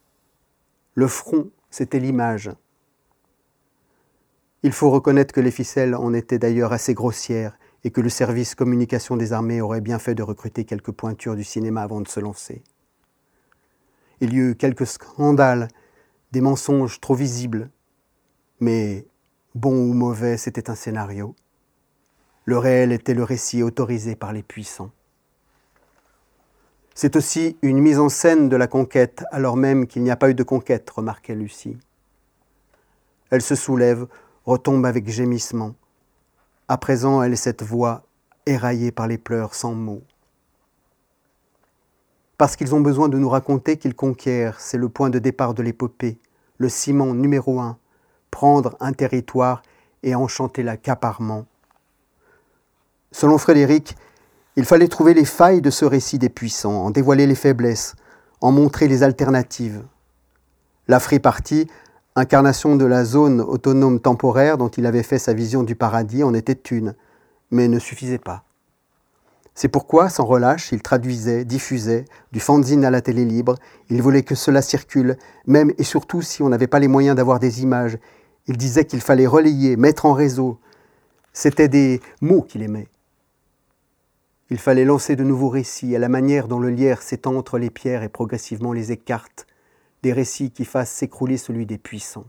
Le front, c'était l'image. Il faut reconnaître que les ficelles en étaient d'ailleurs assez grossières et que le service communication des armées aurait bien fait de recruter quelques pointures du cinéma avant de se lancer. Il y eut quelques scandales, des mensonges trop visibles, mais bon ou mauvais, c'était un scénario. Le réel était le récit autorisé par les puissants. C'est aussi une mise en scène de la conquête, alors même qu'il n'y a pas eu de conquête, remarquait Lucie. Elle se soulève, retombe avec gémissement. À présent, elle est cette voix éraillée par les pleurs sans mots. Parce qu'ils ont besoin de nous raconter qu'ils conquièrent, c'est le point de départ de l'épopée, le ciment numéro 1, prendre un territoire et enchanter l'accaparement. Selon Frédéric, il fallait trouver les failles de ce récit des puissants, en dévoiler les faiblesses, en montrer les alternatives. La Free Party, incarnation de la zone autonome temporaire dont il avait fait sa vision du paradis, en était une, mais ne suffisait pas. C'est pourquoi, sans relâche, il traduisait, diffusait, du fanzine à la télé libre, il voulait que cela circule, même et surtout si on n'avait pas les moyens d'avoir des images. Il disait qu'il fallait relayer, mettre en réseau. C'étaient des mots qu'il aimait. Il fallait lancer de nouveaux récits, à la manière dont le lierre s'étend entre les pierres et progressivement les écarte, des récits qui fassent s'écrouler celui des puissants.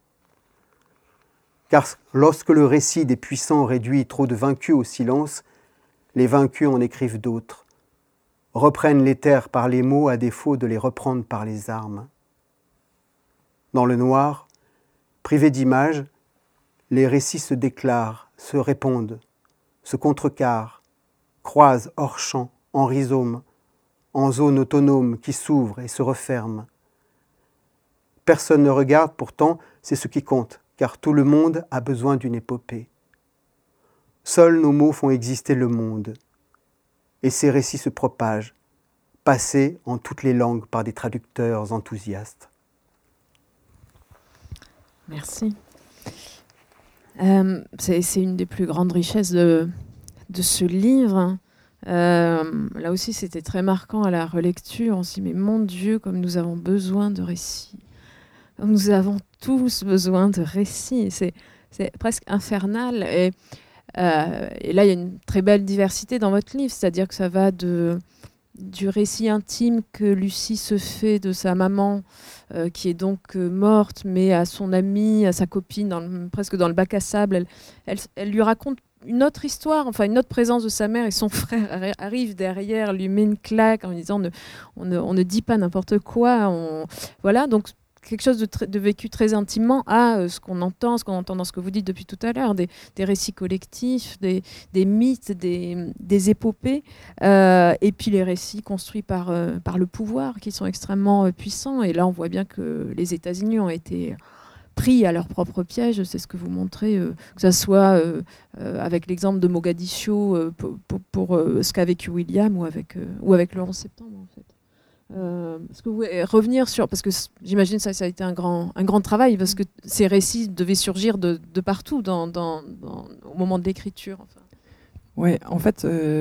Car lorsque le récit des puissants réduit trop de vaincus au silence, les vaincus en écrivent d'autres, reprennent les terres par les mots à défaut de les reprendre par les armes. Dans le noir, privés d'images, les récits se déclarent, se répondent, se contrecarrent, croisent hors champ, en rhizome, en zone autonome qui s'ouvre et se referme. Personne ne regarde, pourtant, c'est ce qui compte, car tout le monde a besoin d'une épopée. Seuls nos mots font exister le monde. Et ces récits se propagent, passés en toutes les langues par des traducteurs enthousiastes. Merci. C'est une des plus grandes richesses de ce livre. Là aussi, c'était très marquant à la relecture. On se dit, mais mon Dieu, comme nous avons besoin de récits. Comme nous avons tous besoin de récits. C'est presque infernal. Et là, il y a une très belle diversité dans votre livre. C'est-à-dire que ça va du récit intime que Lucie se fait de sa maman, qui est donc morte, mais à son amie, à sa copine, presque dans le bac à sable. Elle lui raconte une autre histoire, enfin une autre présence de sa mère, et son frère arrive derrière, lui met une claque en disant on ne dit pas n'importe quoi. Voilà, donc quelque chose de vécu très intimement à ce qu'on entend dans ce que vous dites depuis tout à l'heure, des récits collectifs, des mythes, des épopées, et puis les récits construits par le pouvoir qui sont extrêmement puissants. Et là, on voit bien que les États-Unis ont été pris à leur propre piège, c'est ce que vous montrez, que ce soit avec l'exemple de Mogadiscio pour ce qu'a vécu William ou avec le 11 septembre en fait. Est-ce que vous pouvez revenir sur, parce que j'imagine ça a été un grand travail, parce que ces récits devaient surgir de partout au moment de l'écriture. Enfin. Ouais, en fait,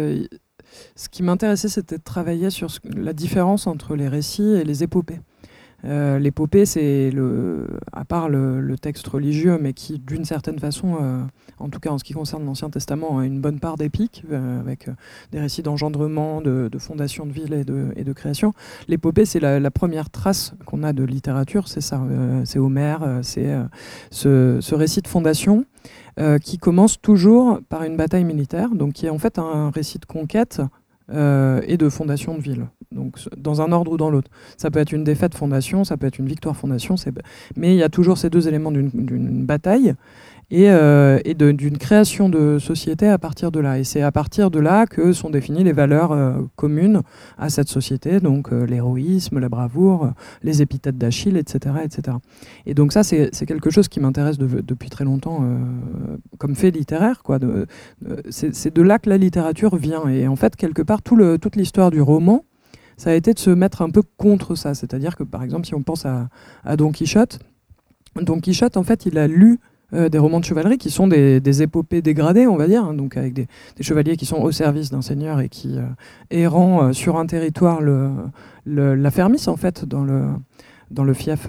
ce qui m'intéressait, c'était de travailler sur la différence entre les récits et les épopées. L'épopée, c'est à part le texte religieux, mais qui, d'une certaine façon, en tout cas en ce qui concerne l'Ancien Testament, a une bonne part d'épique, avec des récits d'engendrement, de fondation de ville et de création. L'épopée, c'est la première trace qu'on a de littérature, c'est ça. C'est Homère, c'est ce récit de fondation qui commence toujours par une bataille militaire, donc qui est en fait un récit de conquête et de fondation de ville. Donc dans un ordre ou dans l'autre. Ça peut être une défaite fondation, ça peut être une victoire fondation, mais il y a toujours ces deux éléments d'une bataille et d'une création de société à partir de là. Et c'est à partir de là que sont définies les valeurs communes à cette société, donc l'héroïsme, la bravoure, les épithètes d'Achille, etc., etc. Et donc ça, c'est quelque chose qui m'intéresse depuis très longtemps comme fait littéraire, quoi. C'est de là que la littérature vient. Et en fait, quelque part, toute l'histoire du roman, ça a été de se mettre un peu contre ça. C'est-à-dire que, par exemple, si on pense à Don Quichotte, en fait, il a lu des romans de chevalerie qui sont des épopées dégradées, on va dire, hein, donc avec des chevaliers qui sont au service d'un seigneur et qui errant sur un territoire l'affermissent, en fait, dans le fief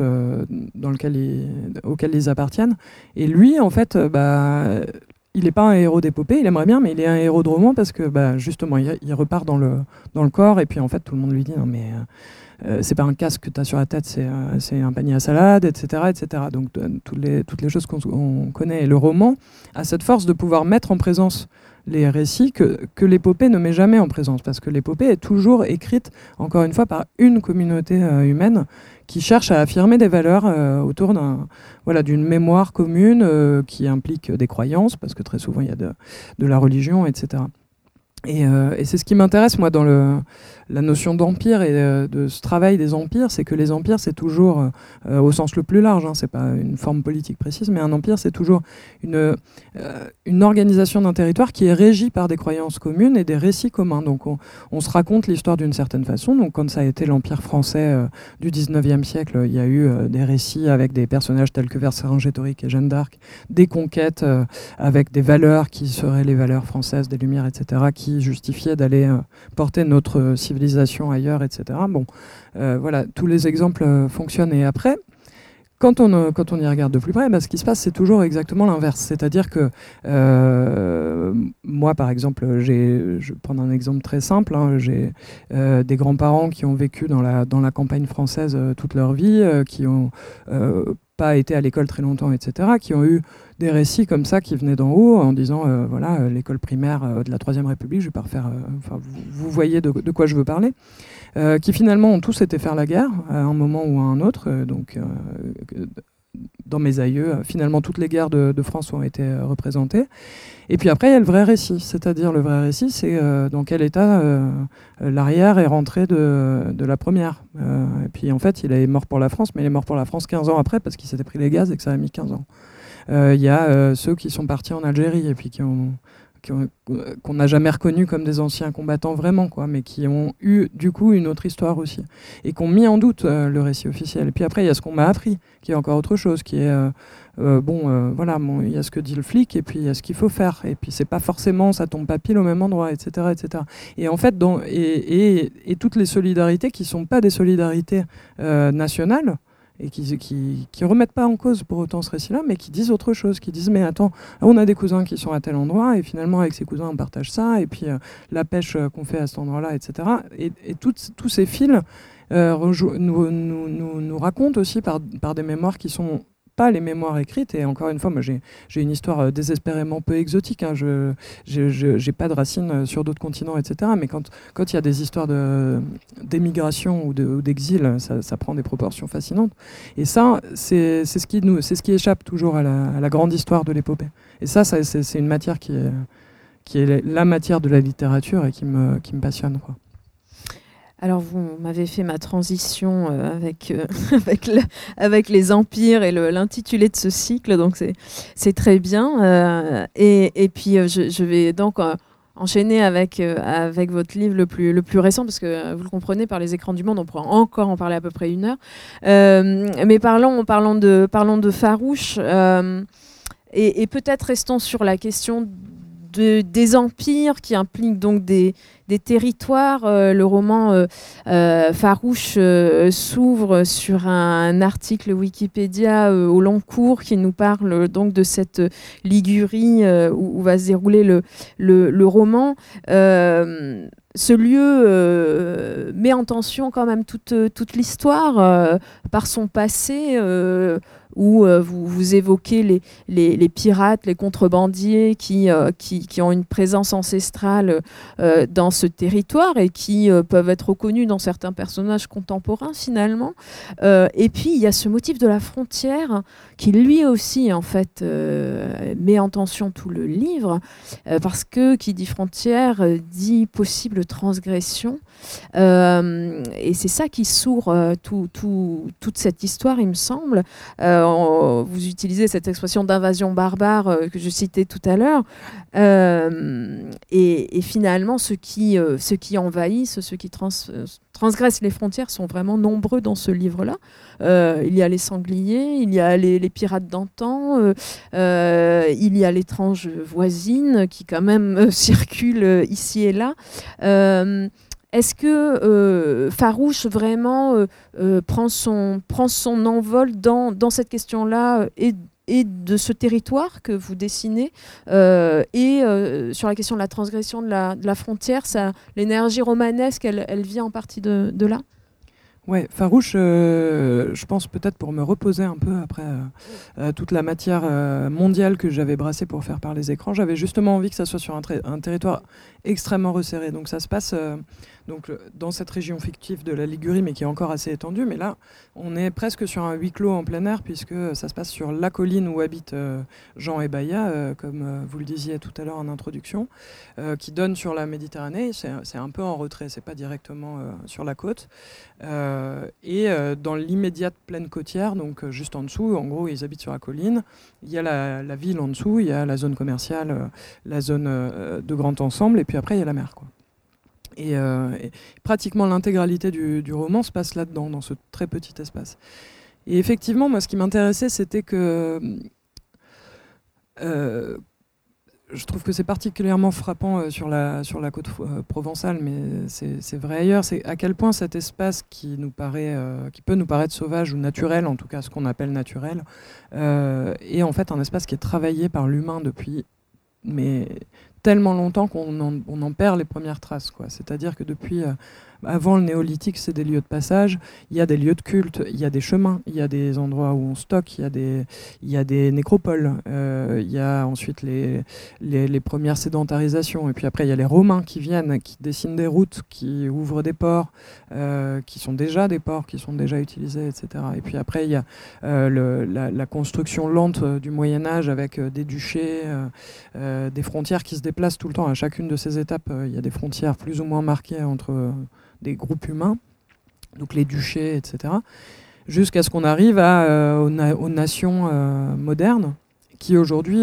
auquel ils appartiennent. Et lui, en fait, il n'est pas un héros d'épopée, il aimerait bien, mais il est un héros de roman parce que justement, il repart dans le corps, et puis en fait, tout le monde lui dit non, mais c'est pas un casque que tu as sur la tête, c'est un panier à salade, etc. etc. Donc toutes les choses qu'on connaît. Et le roman a cette force de pouvoir mettre en présence les récits que l'épopée ne met jamais en présence, parce que l'épopée est toujours écrite, encore une fois, par une communauté humaine qui cherche à affirmer des valeurs autour d'une mémoire commune qui implique des croyances, parce que très souvent il y a de la religion, etc. Et c'est ce qui m'intéresse, moi, dans la notion d'empire et de ce travail des empires, c'est que les empires, c'est toujours, au sens le plus large, hein, c'est pas une forme politique précise, mais un empire, c'est toujours une organisation d'un territoire qui est régie par des croyances communes et des récits communs. Donc on se raconte l'histoire d'une certaine façon. Donc quand ça a été l'Empire français du 19e siècle, il y a eu des récits avec des personnages tels que Vercingétorix et Jeanne d'Arc, des conquêtes avec des valeurs qui seraient les valeurs françaises des Lumières, etc., qui justifiaient d'aller porter notre civilisation ailleurs, etc. Bon, voilà, tous les exemples fonctionnent. Et après, quand on y regarde de plus près, ce qui se passe, c'est toujours exactement l'inverse. C'est-à-dire que moi, par exemple, je vais prendre un exemple très simple, hein, j'ai des grands-parents qui ont vécu dans la campagne française toute leur vie, qui n'ont pas été à l'école très longtemps, etc., qui ont eu des récits comme ça qui venaient d'en haut en disant l'école primaire de la Troisième République, je vais pas refaire, vous voyez de quoi je veux parler, qui finalement ont tous été faire la guerre à un moment ou à un autre, dans mes aïeux, finalement toutes les guerres de France ont été représentées. Et puis après il y a le vrai récit, c'est-à-dire le vrai récit, c'est dans quel état l'arrière est rentré de la première. Et puis en fait il est mort pour la France, mais il est mort pour la France 15 ans après parce qu'il s'était pris les gaz et que ça a mis 15 ans. Il y a ceux qui sont partis en Algérie et puis qu'on n'a jamais reconnus comme des anciens combattants vraiment, quoi, mais qui ont eu du coup une autre histoire aussi et qui ont mis en doute le récit officiel. Et puis après il y a ce qu'on m'a appris, qui est encore autre chose, qui est il y a ce que dit le flic et puis il y a ce qu'il faut faire, et puis c'est pas forcément, ça tombe pas pile au même endroit, etc., etc. Et en fait et toutes les solidarités qui sont pas des solidarités nationales, et qui remettent pas en cause pour autant ce récit-là, mais qui disent autre chose, qui disent mais attends, on a des cousins qui sont à tel endroit, et finalement avec ces cousins on partage ça, et puis la pêche qu'on fait à cet endroit-là, etc. Et tous ces fils nous racontent aussi par des mémoires qui sont pas les mémoires écrites. Et encore une fois, moi j'ai une histoire désespérément peu exotique. Hein. J'ai pas de racines sur d'autres continents, etc. Mais quand il y a des histoires d'émigration ou d'exil, ça prend des proportions fascinantes. Et ça, c'est ce qui échappe toujours à la grande histoire de l'épopée. Et ça c'est une matière qui est la matière de la littérature et qui me passionne, quoi. Alors, vous m'avez fait ma transition avec les empires et l'intitulé de ce cycle, donc c'est très bien. Et puis, je vais donc enchaîner avec votre livre le plus récent, parce que vous le comprenez, par les écrans du monde, on pourra encore en parler à peu près 1 heure. Mais parlons de Farouche, et peut-être restons sur la question des empires qui impliquent donc des territoires. Le roman Farouche s'ouvre sur un article Wikipédia au long cours qui nous parle donc de cette Ligurie où va se dérouler le roman. Ce lieu met en tension quand même toute l'histoire par son passé, où vous évoquez les pirates, les contrebandiers qui ont une présence ancestrale dans ce territoire et qui peuvent être reconnus dans certains personnages contemporains finalement. Et puis il y a ce motif de la frontière qui lui aussi en fait met en tension tout le livre, parce que qui dit frontière dit possible transgression, et c'est ça qui sourd toute cette histoire, il me semble. Vous utilisez cette expression d'invasion barbare que je citais tout à l'heure, et finalement ceux qui envahissent, ceux qui transgressent les frontières sont vraiment nombreux dans ce livre-là. Il y a les sangliers, il y a les pirates d'antan, il y a l'étrange voisine qui quand même circule ici et là. Est-ce que Farouche vraiment prend son envol dans cette question-là et de ce territoire que vous dessinez, et sur la question de la transgression de la frontière, l'énergie romanesque, elle vient en partie de là ? Ouais, Farouche, je pense peut-être pour me reposer un peu après toute la matière mondiale que j'avais brassée pour faire par les écrans, j'avais justement envie que ça soit sur un territoire extrêmement resserré. Donc ça se passe donc, dans cette région fictive de la Ligurie, mais qui est encore assez étendue. Mais là, on est presque sur un huis clos en plein air, puisque ça se passe sur la colline où habitent Jean et Baïa, comme vous le disiez tout à l'heure en introduction, qui donne sur la Méditerranée. C'est un peu en retrait, c'est pas directement sur la côte. Et dans l'immédiate plaine côtière, donc juste en dessous, en gros, ils habitent sur la colline. Il y a la ville en dessous, il y a la zone commerciale, la zone de grand ensemble, et puis après, il y a la mer, quoi. Et pratiquement l'intégralité du roman se passe là-dedans, dans ce très petit espace. Et effectivement, moi, ce qui m'intéressait, c'était que je trouve que c'est particulièrement frappant sur la côte provençale, mais c'est vrai ailleurs. C'est à quel point cet espace qui peut nous paraître sauvage ou naturel, en tout cas ce qu'on appelle naturel, est en fait un espace qui est travaillé par l'humain depuis tellement longtemps qu'on en perd les premières traces, quoi. C'est-à-dire que depuis avant le néolithique, c'est des lieux de passage, il y a des lieux de culte, il y a des chemins, il y a des endroits où on stocke, il y a des nécropoles, il y a ensuite les premières sédentarisations, et puis après il y a les Romains qui viennent, qui dessinent des routes, qui ouvrent des ports, qui sont déjà des ports, qui sont déjà utilisés, etc. Et puis après il y a la construction lente du Moyen-Âge avec des duchés, des frontières qui se déplacent tout le temps. À chacune de ces étapes, il y a des frontières plus ou moins marquées entre des groupes humains, donc les duchés, etc., jusqu'à ce qu'on arrive aux nations modernes, qui aujourd'hui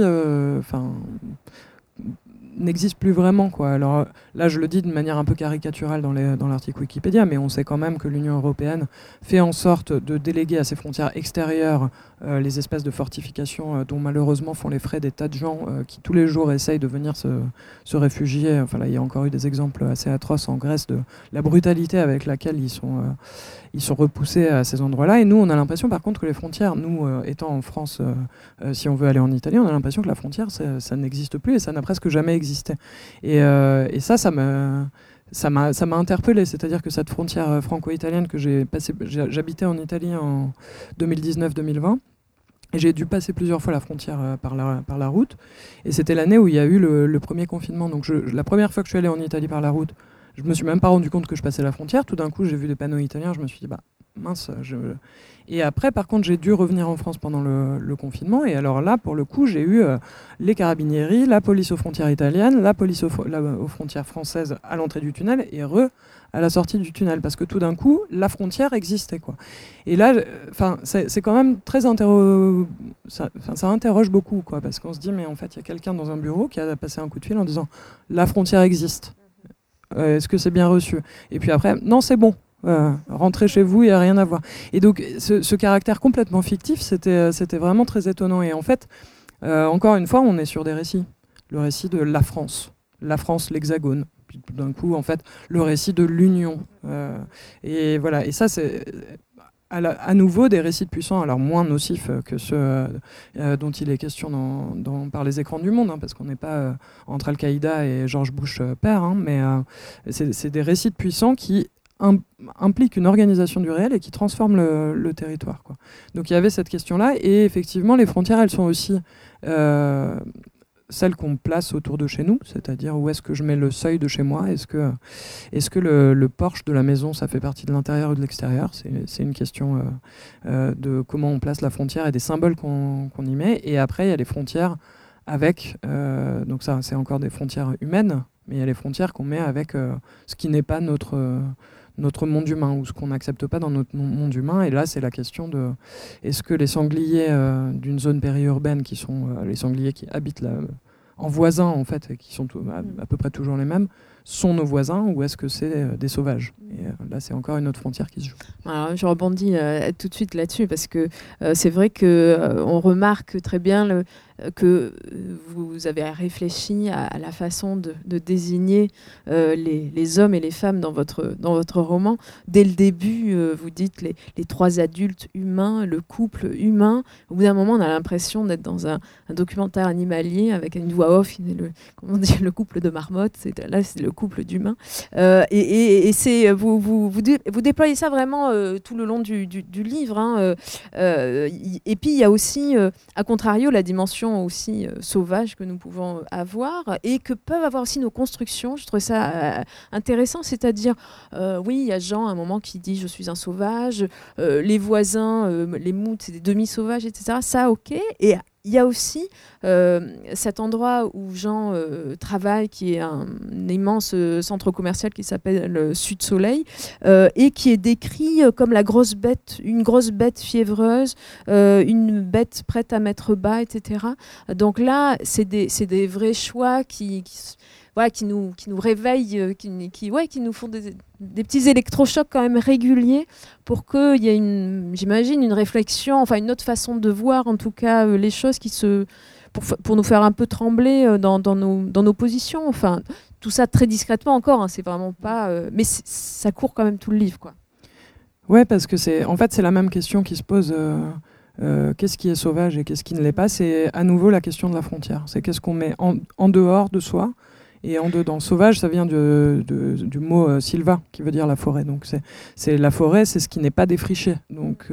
n'existent plus vraiment, quoi. Alors là, je le dis de manière un peu caricaturale dans l'article Wikipédia, mais on sait quand même que l'Union européenne fait en sorte de déléguer à ses frontières extérieures les espèces de fortifications dont malheureusement font les frais des tas de gens qui tous les jours essayent de venir se réfugier. Enfin là, il y a encore eu des exemples assez atroces en Grèce de la brutalité avec laquelle ils sont repoussés à ces endroits-là. Et nous, on a l'impression par contre que les frontières, nous étant en France, si on veut aller en Italie, on a l'impression que la frontière, ça n'existe plus et ça n'a presque jamais existé. Et ça m'a interpellé, c'est-à-dire que cette frontière franco-italienne que j'habitais en Italie en 2019-2020, Et j'ai dû passer plusieurs fois la frontière par la route. Et c'était l'année où il y a eu le premier confinement. Donc la première fois que je suis allé en Italie par la route, je me suis même pas rendu compte que je passais la frontière. Tout d'un coup, j'ai vu des panneaux italiens. Je me suis dit, bah mince. Et après, par contre, j'ai dû revenir en France pendant le confinement. Et alors là, pour le coup, j'ai eu les carabinieri, la police aux frontières italiennes, la police aux frontières françaises à l'entrée du tunnel et à la sortie du tunnel. Parce que tout d'un coup, la frontière existait, quoi. Et là, c'est quand même très ça interroge beaucoup, quoi. Parce qu'on se dit, mais en fait, il y a quelqu'un dans un bureau qui a passé un coup de fil en disant « la frontière existe ». Est-ce que c'est bien reçu? Et puis après, non, c'est bon. Rentrez chez vous, il n'y a rien à voir. Et donc, ce caractère complètement fictif, c'était vraiment très étonnant. Et en fait, encore une fois, on est sur des récits. Le récit de la France, l'Hexagone. Puis tout d'un coup, en fait, le récit de l'Union. Et voilà. Et ça, c'est à nouveau des récits de puissants, alors moins nocifs que ceux dont il est question par les écrans du monde, hein, parce qu'on n'est pas entre Al-Qaïda et George Bush père, hein, mais c'est des récits de puissants qui impliquent une organisation du réel et qui transforment le territoire, quoi. Donc il y avait cette question-là, et effectivement, les frontières, elles sont aussi celles qu'on place autour de chez nous, c'est-à-dire où est-ce que je mets le seuil de chez moi, est-ce que le porche de la maison, ça fait partie de l'intérieur ou de l'extérieur, c'est une question de comment on place la frontière et des symboles qu'on y met. Et après, il y a les frontières avec, donc ça, c'est encore des frontières humaines, mais il y a les frontières qu'on met avec ce qui n'est pas notre monde humain, ou ce qu'on n'accepte pas dans notre monde humain. Et là, c'est la question de est-ce que les sangliers d'une zone périurbaine, qui sont les sangliers qui habitent là, en voisins, en fait, et qui sont à peu près toujours les mêmes, sont nos voisins, ou est-ce que c'est des sauvages? Et là, c'est encore une autre frontière qui se joue. Alors, je rebondis tout de suite là-dessus, parce que c'est vrai qu'on remarque très bien que vous avez réfléchi à la façon de désigner les hommes et les femmes dans votre roman. Dès le début, vous dites les trois adultes humains, le couple humain. Au bout d'un moment, on a l'impression d'être dans un documentaire animalier avec une voix off, comment dire, le couple de marmottes. Là, c'est le couple d'humains. Et c'est, vous déployez ça vraiment tout le long du livre, hein. Et puis, il y a aussi, à contrario, la dimension aussi sauvage que nous pouvons avoir et que peuvent avoir aussi nos constructions. Je trouve ça intéressant, c'est-à-dire, oui, il y a Jean à un moment qui dit « je suis un sauvage », les voisins, les moutes, c'est des demi-sauvages, etc. Ça, ok. Et il y a aussi cet endroit où Jean travaille, qui est un immense centre commercial qui s'appelle Sud Soleil, et qui est décrit comme la grosse bête, une grosse bête fiévreuse, une bête prête à mettre bas, etc. Donc là, c'est des vrais choix qui nous réveillent, qui nous font des petits électrochocs quand même réguliers, pour qu'il y ait j'imagine, une réflexion, enfin une autre façon de voir en tout cas les choses pour nous faire un peu trembler dans nos positions. Enfin, tout ça très discrètement encore, hein, c'est vraiment pas... mais ça court quand même tout le livre, quoi. Ouais, parce que c'est la même question qui se pose. Qu'est-ce qui est sauvage et qu'est-ce qui ne l'est pas? C'est à nouveau la question de la frontière. C'est qu'est-ce qu'on met en dehors de soi et en dedans. Sauvage, ça vient du mot silva, qui veut dire la forêt. Donc c'est la forêt, c'est ce qui n'est pas défriché. Donc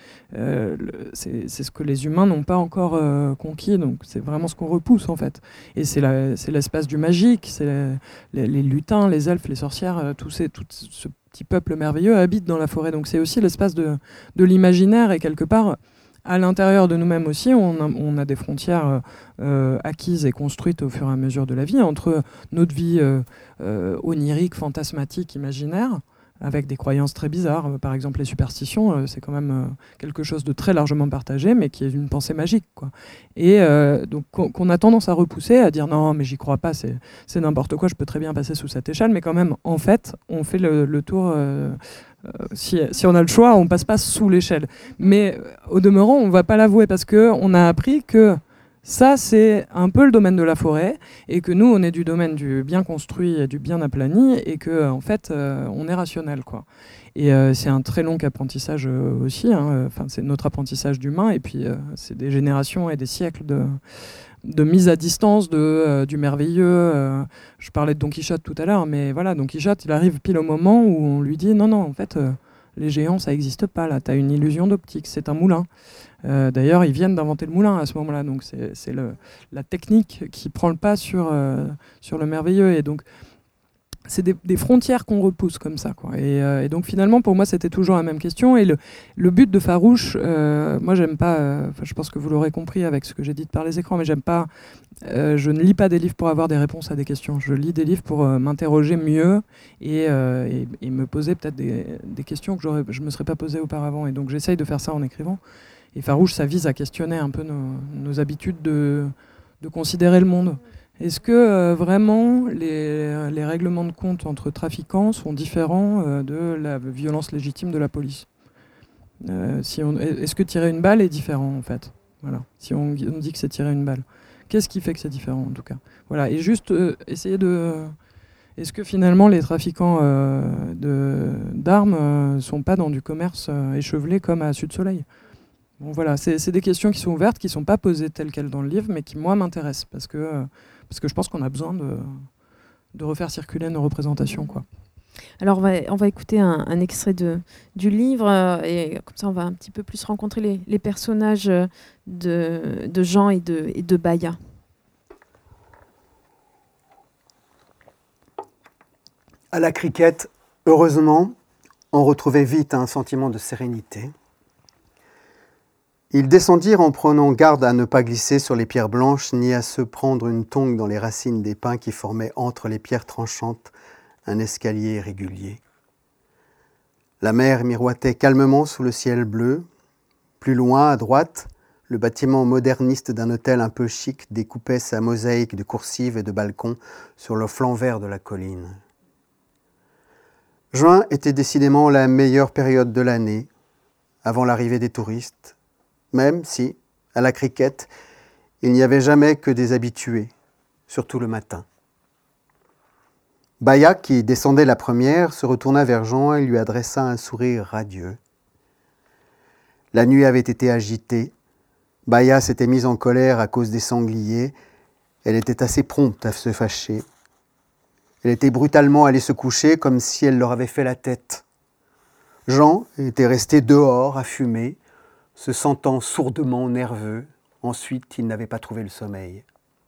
c'est ce que les humains n'ont pas encore conquis. Donc c'est vraiment ce qu'on repousse, en fait. Et c'est l'espace du magique, c'est les lutins, les elfes, les sorcières, tout ce petit peuple merveilleux habite dans la forêt. Donc c'est aussi l'espace de l'imaginaire, et quelque part, à l'intérieur de nous-mêmes aussi, on a des frontières acquises et construites au fur et à mesure de la vie, entre notre vie onirique, fantasmatique, imaginaire, avec des croyances très bizarres. Par exemple, les superstitions, c'est quand même quelque chose de très largement partagé, mais qui est une pensée magique, quoi. Et donc qu'on a tendance à repousser, à dire non, mais j'y crois pas, c'est n'importe quoi, je peux très bien passer sous cette échelle, mais quand même, en fait, on fait le tour... si on a le choix, on passe pas sous l'échelle. Mais au demeurant, on va pas l'avouer, parce qu'on a appris que ça, c'est un peu le domaine de la forêt, et que nous, on est du domaine du bien construit et du bien aplani, et que en fait, on est rationnel, quoi. Et c'est un très long apprentissage aussi, hein. Enfin, c'est notre apprentissage d'humain, et puis c'est des générations et des siècles de mise à distance du merveilleux. Je parlais de Don Quichotte tout à l'heure, mais voilà, Don Quichotte, il arrive pile au moment où on lui dit non, en fait, Les géants, ça n'existe pas là. Tu as une illusion d'optique, c'est un moulin. D'ailleurs, ils viennent d'inventer le moulin à ce moment-là. Donc c'est la technique qui prend le pas sur le merveilleux. Et donc, c'est des frontières qu'on repousse comme ça, quoi. Et donc finalement, pour moi, c'était toujours la même question. Et le but de Farouche, moi, j'aime pas. Je pense que vous l'aurez compris avec ce que j'ai dit par les écrans, mais j'aime pas. Je ne lis pas des livres pour avoir des réponses à des questions. Je lis des livres pour m'interroger mieux et me poser peut-être des questions que je me serais pas posées auparavant. Et donc j'essaye de faire ça en écrivant. Et Farouche, ça vise à questionner un peu nos habitudes de considérer le monde. Est-ce que vraiment les règlements de compte entre trafiquants sont différents de la violence légitime de la police ? Est-ce que tirer une balle est différent en fait ? Voilà. Si on dit que c'est tirer une balle, qu'est-ce qui fait que c'est différent en tout cas ? Voilà. Et juste essayer de... Est-ce que finalement les trafiquants d'armes sont pas dans du commerce échevelé comme à Sud-Soleil ? Bon, voilà, c'est des questions qui sont ouvertes, qui ne sont pas posées telles quelles dans le livre, mais qui, moi, m'intéressent, parce que je pense qu'on a besoin de refaire circuler nos représentations, quoi. Alors, on va écouter un extrait du livre, et comme ça, on va un petit peu plus rencontrer les personnages de Jean et de Baya. À la cricket, heureusement, on retrouvait vite un sentiment de sérénité. Ils descendirent en prenant garde à ne pas glisser sur les pierres blanches, ni à se prendre une tongue dans les racines des pins qui formaient entre les pierres tranchantes un escalier régulier. La mer miroitait calmement sous le ciel bleu. Plus loin, à droite, le bâtiment moderniste d'un hôtel un peu chic découpait sa mosaïque de coursives et de balcons sur le flanc vert de la colline. Juin était décidément la meilleure période de l'année, avant l'arrivée des touristes, même si, à la cricket, il n'y avait jamais que des habitués, surtout le matin. Baya, qui descendait la première, se retourna vers Jean et lui adressa un sourire radieux. La nuit avait été agitée. Baya s'était mise en colère à cause des sangliers. Elle était assez prompte à se fâcher. Elle était brutalement allée se coucher comme si elle leur avait fait la tête. Jean était resté dehors à fumer, se sentant sourdement nerveux. Ensuite, il n'avait pas trouvé le sommeil.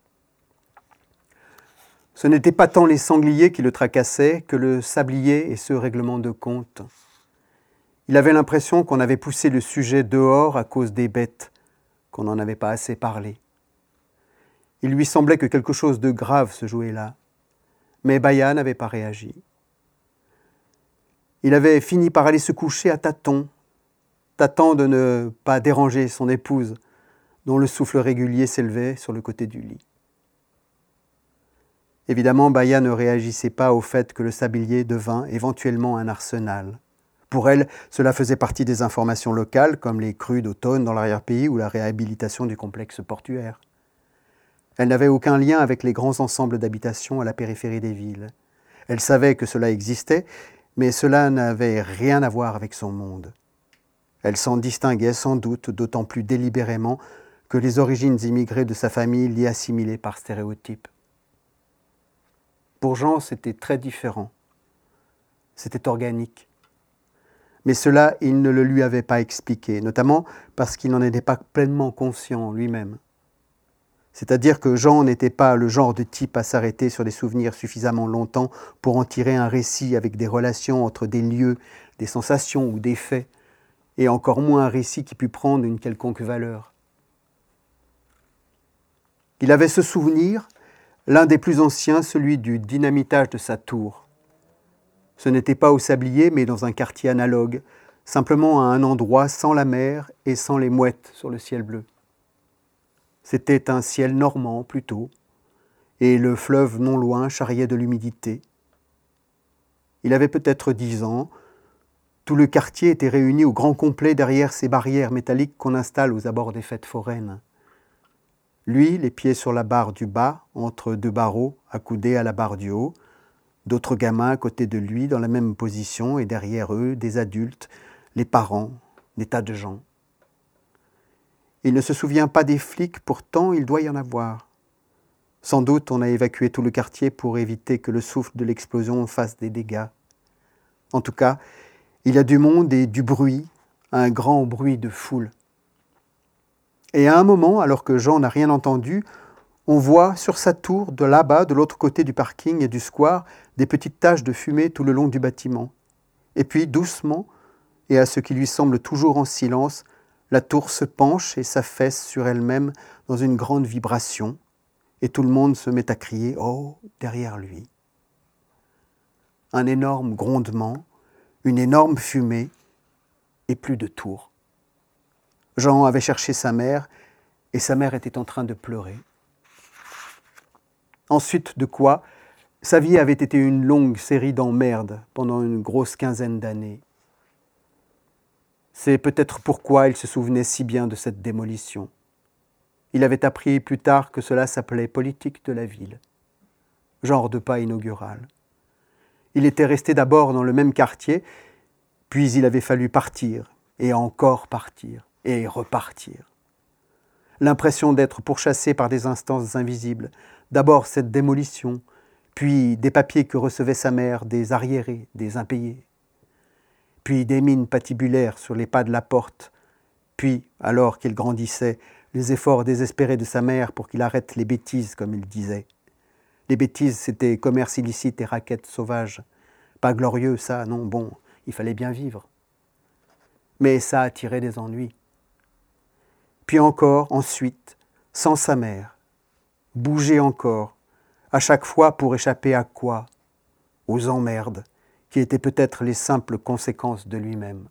Ce n'était pas tant les sangliers qui le tracassaient que le sablier et ce règlement de compte. Il avait l'impression qu'on avait poussé le sujet dehors à cause des bêtes, qu'on n'en avait pas assez parlé. Il lui semblait que quelque chose de grave se jouait là, mais Baya n'avait pas réagi. Il avait fini par aller se coucher à tâtons de ne pas déranger son épouse, dont le souffle régulier s'élevait sur le côté du lit. Évidemment, Baya ne réagissait pas au fait que le sablier devint éventuellement un arsenal. Pour elle, cela faisait partie des informations locales, comme les crues d'automne dans l'arrière-pays ou la réhabilitation du complexe portuaire. Elle n'avait aucun lien avec les grands ensembles d'habitations à la périphérie des villes. Elle savait que cela existait, mais cela n'avait rien à voir avec son monde. Elle s'en distinguait sans doute d'autant plus délibérément que les origines immigrées de sa famille l'y assimilaient par stéréotype. Pour Jean, c'était très différent. C'était organique. Mais cela, il ne le lui avait pas expliqué, notamment parce qu'il n'en était pas pleinement conscient lui-même. C'est-à-dire que Jean n'était pas le genre de type à s'arrêter sur des souvenirs suffisamment longtemps pour en tirer un récit avec des relations entre des lieux, des sensations ou des faits, et encore moins un récit qui pût prendre une quelconque valeur. Il avait ce souvenir, l'un des plus anciens, celui du dynamitage de sa tour. Ce n'était pas au Sablier, mais dans un quartier analogue, simplement à un endroit sans la mer et sans les mouettes sur le ciel bleu. C'était un ciel normand plutôt, et le fleuve non loin charriait de l'humidité. Il avait peut-être 10 ans. Tout le quartier était réuni au grand complet derrière ces barrières métalliques qu'on installe aux abords des fêtes foraines. Lui, les pieds sur la barre du bas, entre deux barreaux, accoudés à la barre du haut. D'autres gamins à côté de lui, dans la même position, et derrière eux, des adultes, les parents, des tas de gens. Il ne se souvient pas des flics, pourtant il doit y en avoir. Sans doute on a évacué tout le quartier pour éviter que le souffle de l'explosion fasse des dégâts. En tout cas, Il y a du monde et du bruit, un grand bruit de foule. Et à un moment, alors que Jean n'a rien entendu, on voit sur sa tour, de là-bas, de l'autre côté du parking et du square, des petites taches de fumée tout le long du bâtiment. Et puis, doucement, et à ce qui lui semble toujours en silence, la tour se penche et s'affaisse sur elle-même dans une grande vibration, et tout le monde se met à crier « Oh !» derrière lui. Un énorme grondement, une énorme fumée, et plus de tour. Jean avait cherché sa mère, et sa mère était en train de pleurer. Ensuite de quoi, sa vie avait été une longue série d'emmerdes pendant une grosse quinzaine d'années. C'est peut-être pourquoi il se souvenait si bien de cette démolition. Il avait appris plus tard que cela s'appelait politique de la ville, genre de pas inaugural. Il était resté d'abord dans le même quartier, puis il avait fallu partir, et encore partir, et repartir. L'impression d'être pourchassé par des instances invisibles, d'abord cette démolition, puis des papiers que recevait sa mère, des arriérés, des impayés, puis des mines patibulaires sur les pas de la porte, puis, alors qu'il grandissait, les efforts désespérés de sa mère pour qu'il arrête les bêtises, comme il disait. Les bêtises, c'était commerce illicite et raquettes sauvages. Pas glorieux, ça, non, bon, il fallait bien vivre. Mais ça attirait des ennuis. Puis encore, ensuite, sans sa mère, bouger encore, à chaque fois pour échapper à quoi ? Aux emmerdes, qui étaient peut-être les simples conséquences de lui-même.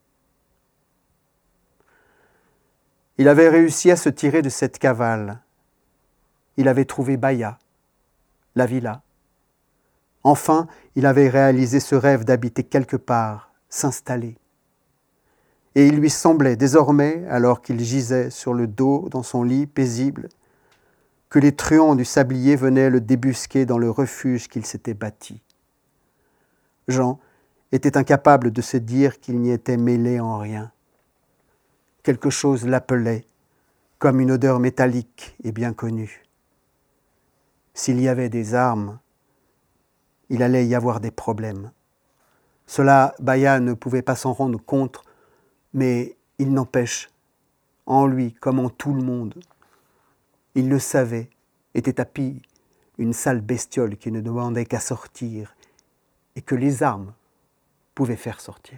Il avait réussi à se tirer de cette cavale. Il avait trouvé Baïa, la villa. Enfin, il avait réalisé ce rêve d'habiter quelque part, s'installer. Et il lui semblait désormais, alors qu'il gisait sur le dos dans son lit paisible, que les truands du sablier venaient le débusquer dans le refuge qu'il s'était bâti. Jean était incapable de se dire qu'il n'y était mêlé en rien. Quelque chose l'appelait, comme une odeur métallique et bien connue. S'il y avait des armes, il allait y avoir des problèmes. Cela, Baïa ne pouvait pas s'en rendre compte, mais il n'empêche, en lui comme en tout le monde, il le savait, était tapis une sale bestiole qui ne demandait qu'à sortir et que les armes pouvaient faire sortir.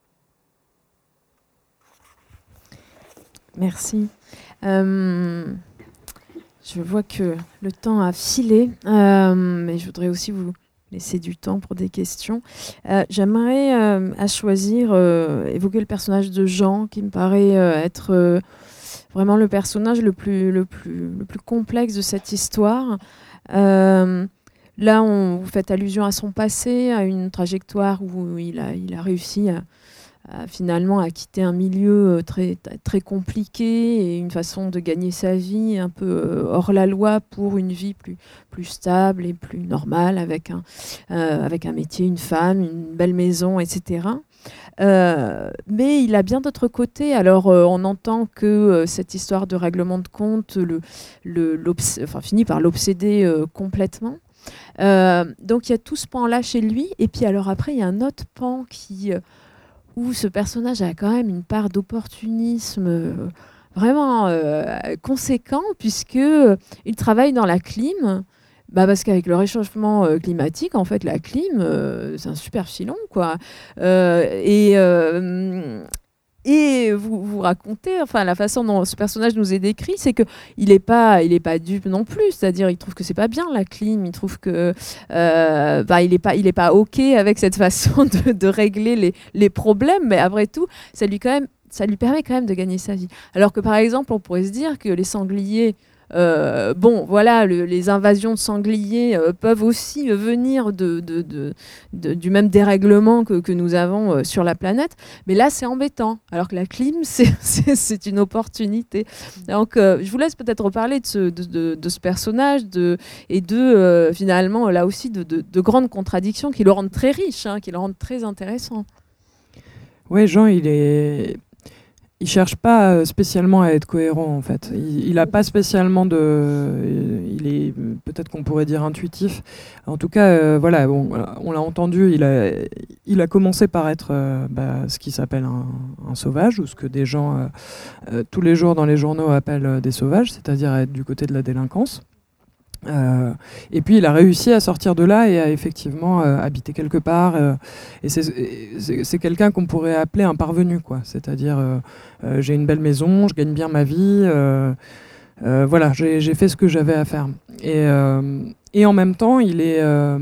Merci. Je vois que le temps a filé, mais je voudrais aussi vous laisser du temps pour des questions. J'aimerais, à choisir, évoquer le personnage de Jean, qui me paraît être vraiment le personnage le plus complexe de cette histoire. Là, vous faites allusion à son passé, à une trajectoire où il a réussi finalement à quitter un milieu très, très compliqué et une façon de gagner sa vie un peu hors la loi pour une vie plus stable et plus normale avec un métier, une femme, une belle maison, etc. Mais il a bien d'autres côtés. Alors, on entend que cette histoire de règlement de compte finit par l'obséder complètement. Donc, il y a tout ce pan-là chez lui. Et puis, alors après, il y a un autre pan où ce personnage a quand même une part d'opportunisme vraiment conséquent, puisqu'il travaille dans la clim. Parce qu'avec le réchauffement climatique, en fait, la clim, c'est un super filon, quoi. Et vous racontez, enfin, la façon dont ce personnage nous est décrit, c'est qu'il n'est pas dupe non plus. C'est-à-dire, il trouve que c'est pas bien la clim. Il trouve que il est pas ok avec cette façon de régler les problèmes. Mais après tout, ça lui permet quand même de gagner sa vie. Alors que par exemple, on pourrait se dire que les sangliers les invasions de sangliers peuvent aussi venir du même dérèglement que nous avons sur la planète, mais là c'est embêtant, alors que la clim c'est une opportunité. Donc je vous laisse peut-être reparler de ce personnage et finalement là aussi de grandes contradictions qui le rendent très riche, qui le rendent très intéressant. Ouais, Jean, il cherche pas spécialement à être cohérent, en fait. Il a pas spécialement il est peut-être qu'on pourrait dire intuitif. En tout cas, voilà, bon, on l'a entendu, il a commencé par être ce qui s'appelle un sauvage, ou ce que des gens tous les jours dans les journaux appellent des sauvages, c'est-à-dire être du côté de la délinquance. Et puis il a réussi à sortir de là et à effectivement habiter quelque part. Et c'est quelqu'un qu'on pourrait appeler un parvenu, quoi. C'est-à-dire, j'ai une belle maison, je gagne bien ma vie. Voilà, j'ai fait ce que j'avais à faire. Et en même temps, il est...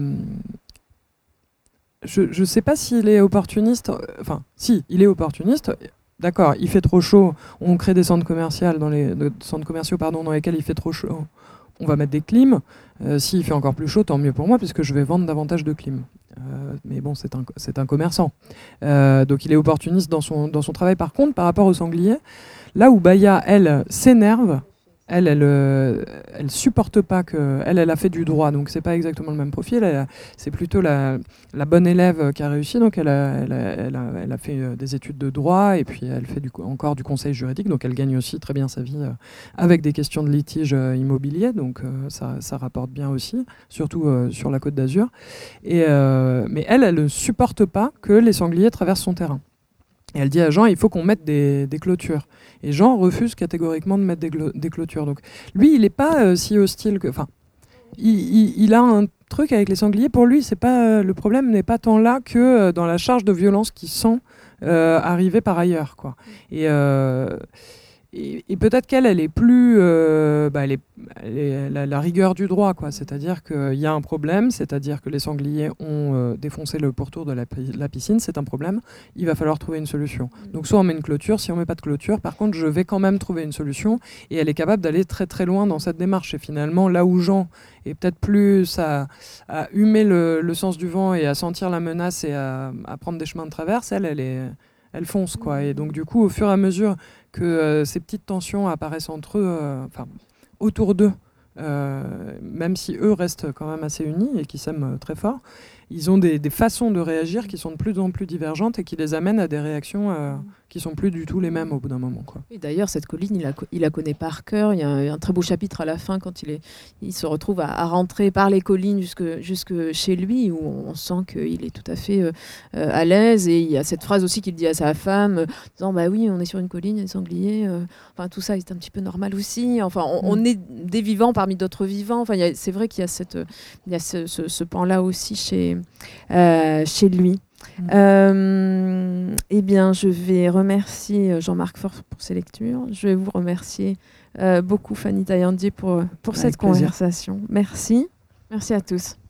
je ne sais pas s'il est opportuniste. Enfin, si, il est opportuniste. D'accord, il fait trop chaud. On crée des centres commerciaux dans lesquels il fait trop chaud. On va mettre des clims. S'il fait encore plus chaud, tant mieux pour moi, puisque je vais vendre davantage de clims. Mais bon, c'est un commerçant. Donc il est opportuniste dans son travail. Par contre, par rapport au sanglier, là où Baya, elle, s'énerve, elle supporte pas que... Elle a fait du droit, donc c'est pas exactement le même profil. C'est plutôt la bonne élève qui a réussi, donc elle a fait des études de droit, et puis elle fait encore du conseil juridique, donc elle gagne aussi très bien sa vie avec des questions de litige immobilier, donc ça rapporte bien aussi, surtout sur la Côte d'Azur. Mais elle ne supporte pas que les sangliers traversent son terrain. Et elle dit à Jean, il faut qu'on mette des clôtures. Et Jean refuse catégoriquement de mettre des clôtures. Donc lui, il n'est pas si hostile que... Enfin, il a un truc avec les sangliers. Pour lui, c'est pas, le problème n'est pas tant là que dans la charge de violence qu'il sent arriver par ailleurs, quoi. Et peut-être qu'elle est plus... elle est la rigueur du droit, quoi. C'est-à-dire qu'il y a un problème, c'est-à-dire que les sangliers ont défoncé le pourtour de la piscine, c'est un problème, il va falloir trouver une solution. Donc soit on met une clôture, si on met pas de clôture, par contre, je vais quand même trouver une solution, et elle est capable d'aller très très loin dans cette démarche. Et finalement, là où Jean est peut-être plus à humer le sens du vent et à sentir la menace et à prendre des chemins de traverse, elle fonce, quoi. Et donc du coup, au fur et à mesure que ces petites tensions apparaissent entre eux, autour d'eux, même si eux restent quand même assez unis et qui s'aiment très fort, ils ont des façons de réagir qui sont de plus en plus divergentes et qui les amènent à des réactions qui sont plus du tout les mêmes au bout d'un moment, quoi. Et d'ailleurs, cette colline, il la connaît par cœur. Il y a un très beau chapitre à la fin quand il se retrouve à rentrer par les collines jusque chez lui, où on sent qu'il est tout à fait à l'aise. Et il y a cette phrase aussi qu'il dit à sa femme, disant bah oui, on est sur une colline, il y a des sangliers. Enfin, tout ça est un petit peu normal aussi. Enfin, on est des vivants parmi d'autres vivants. Enfin, c'est vrai qu'il y a ce pan-là aussi chez lui. Eh bien, je vais remercier Jean-Marc Faure pour ses lectures. Je vais vous remercier beaucoup, Fanny Taillandier, pour cette conversation. Merci. Merci à tous.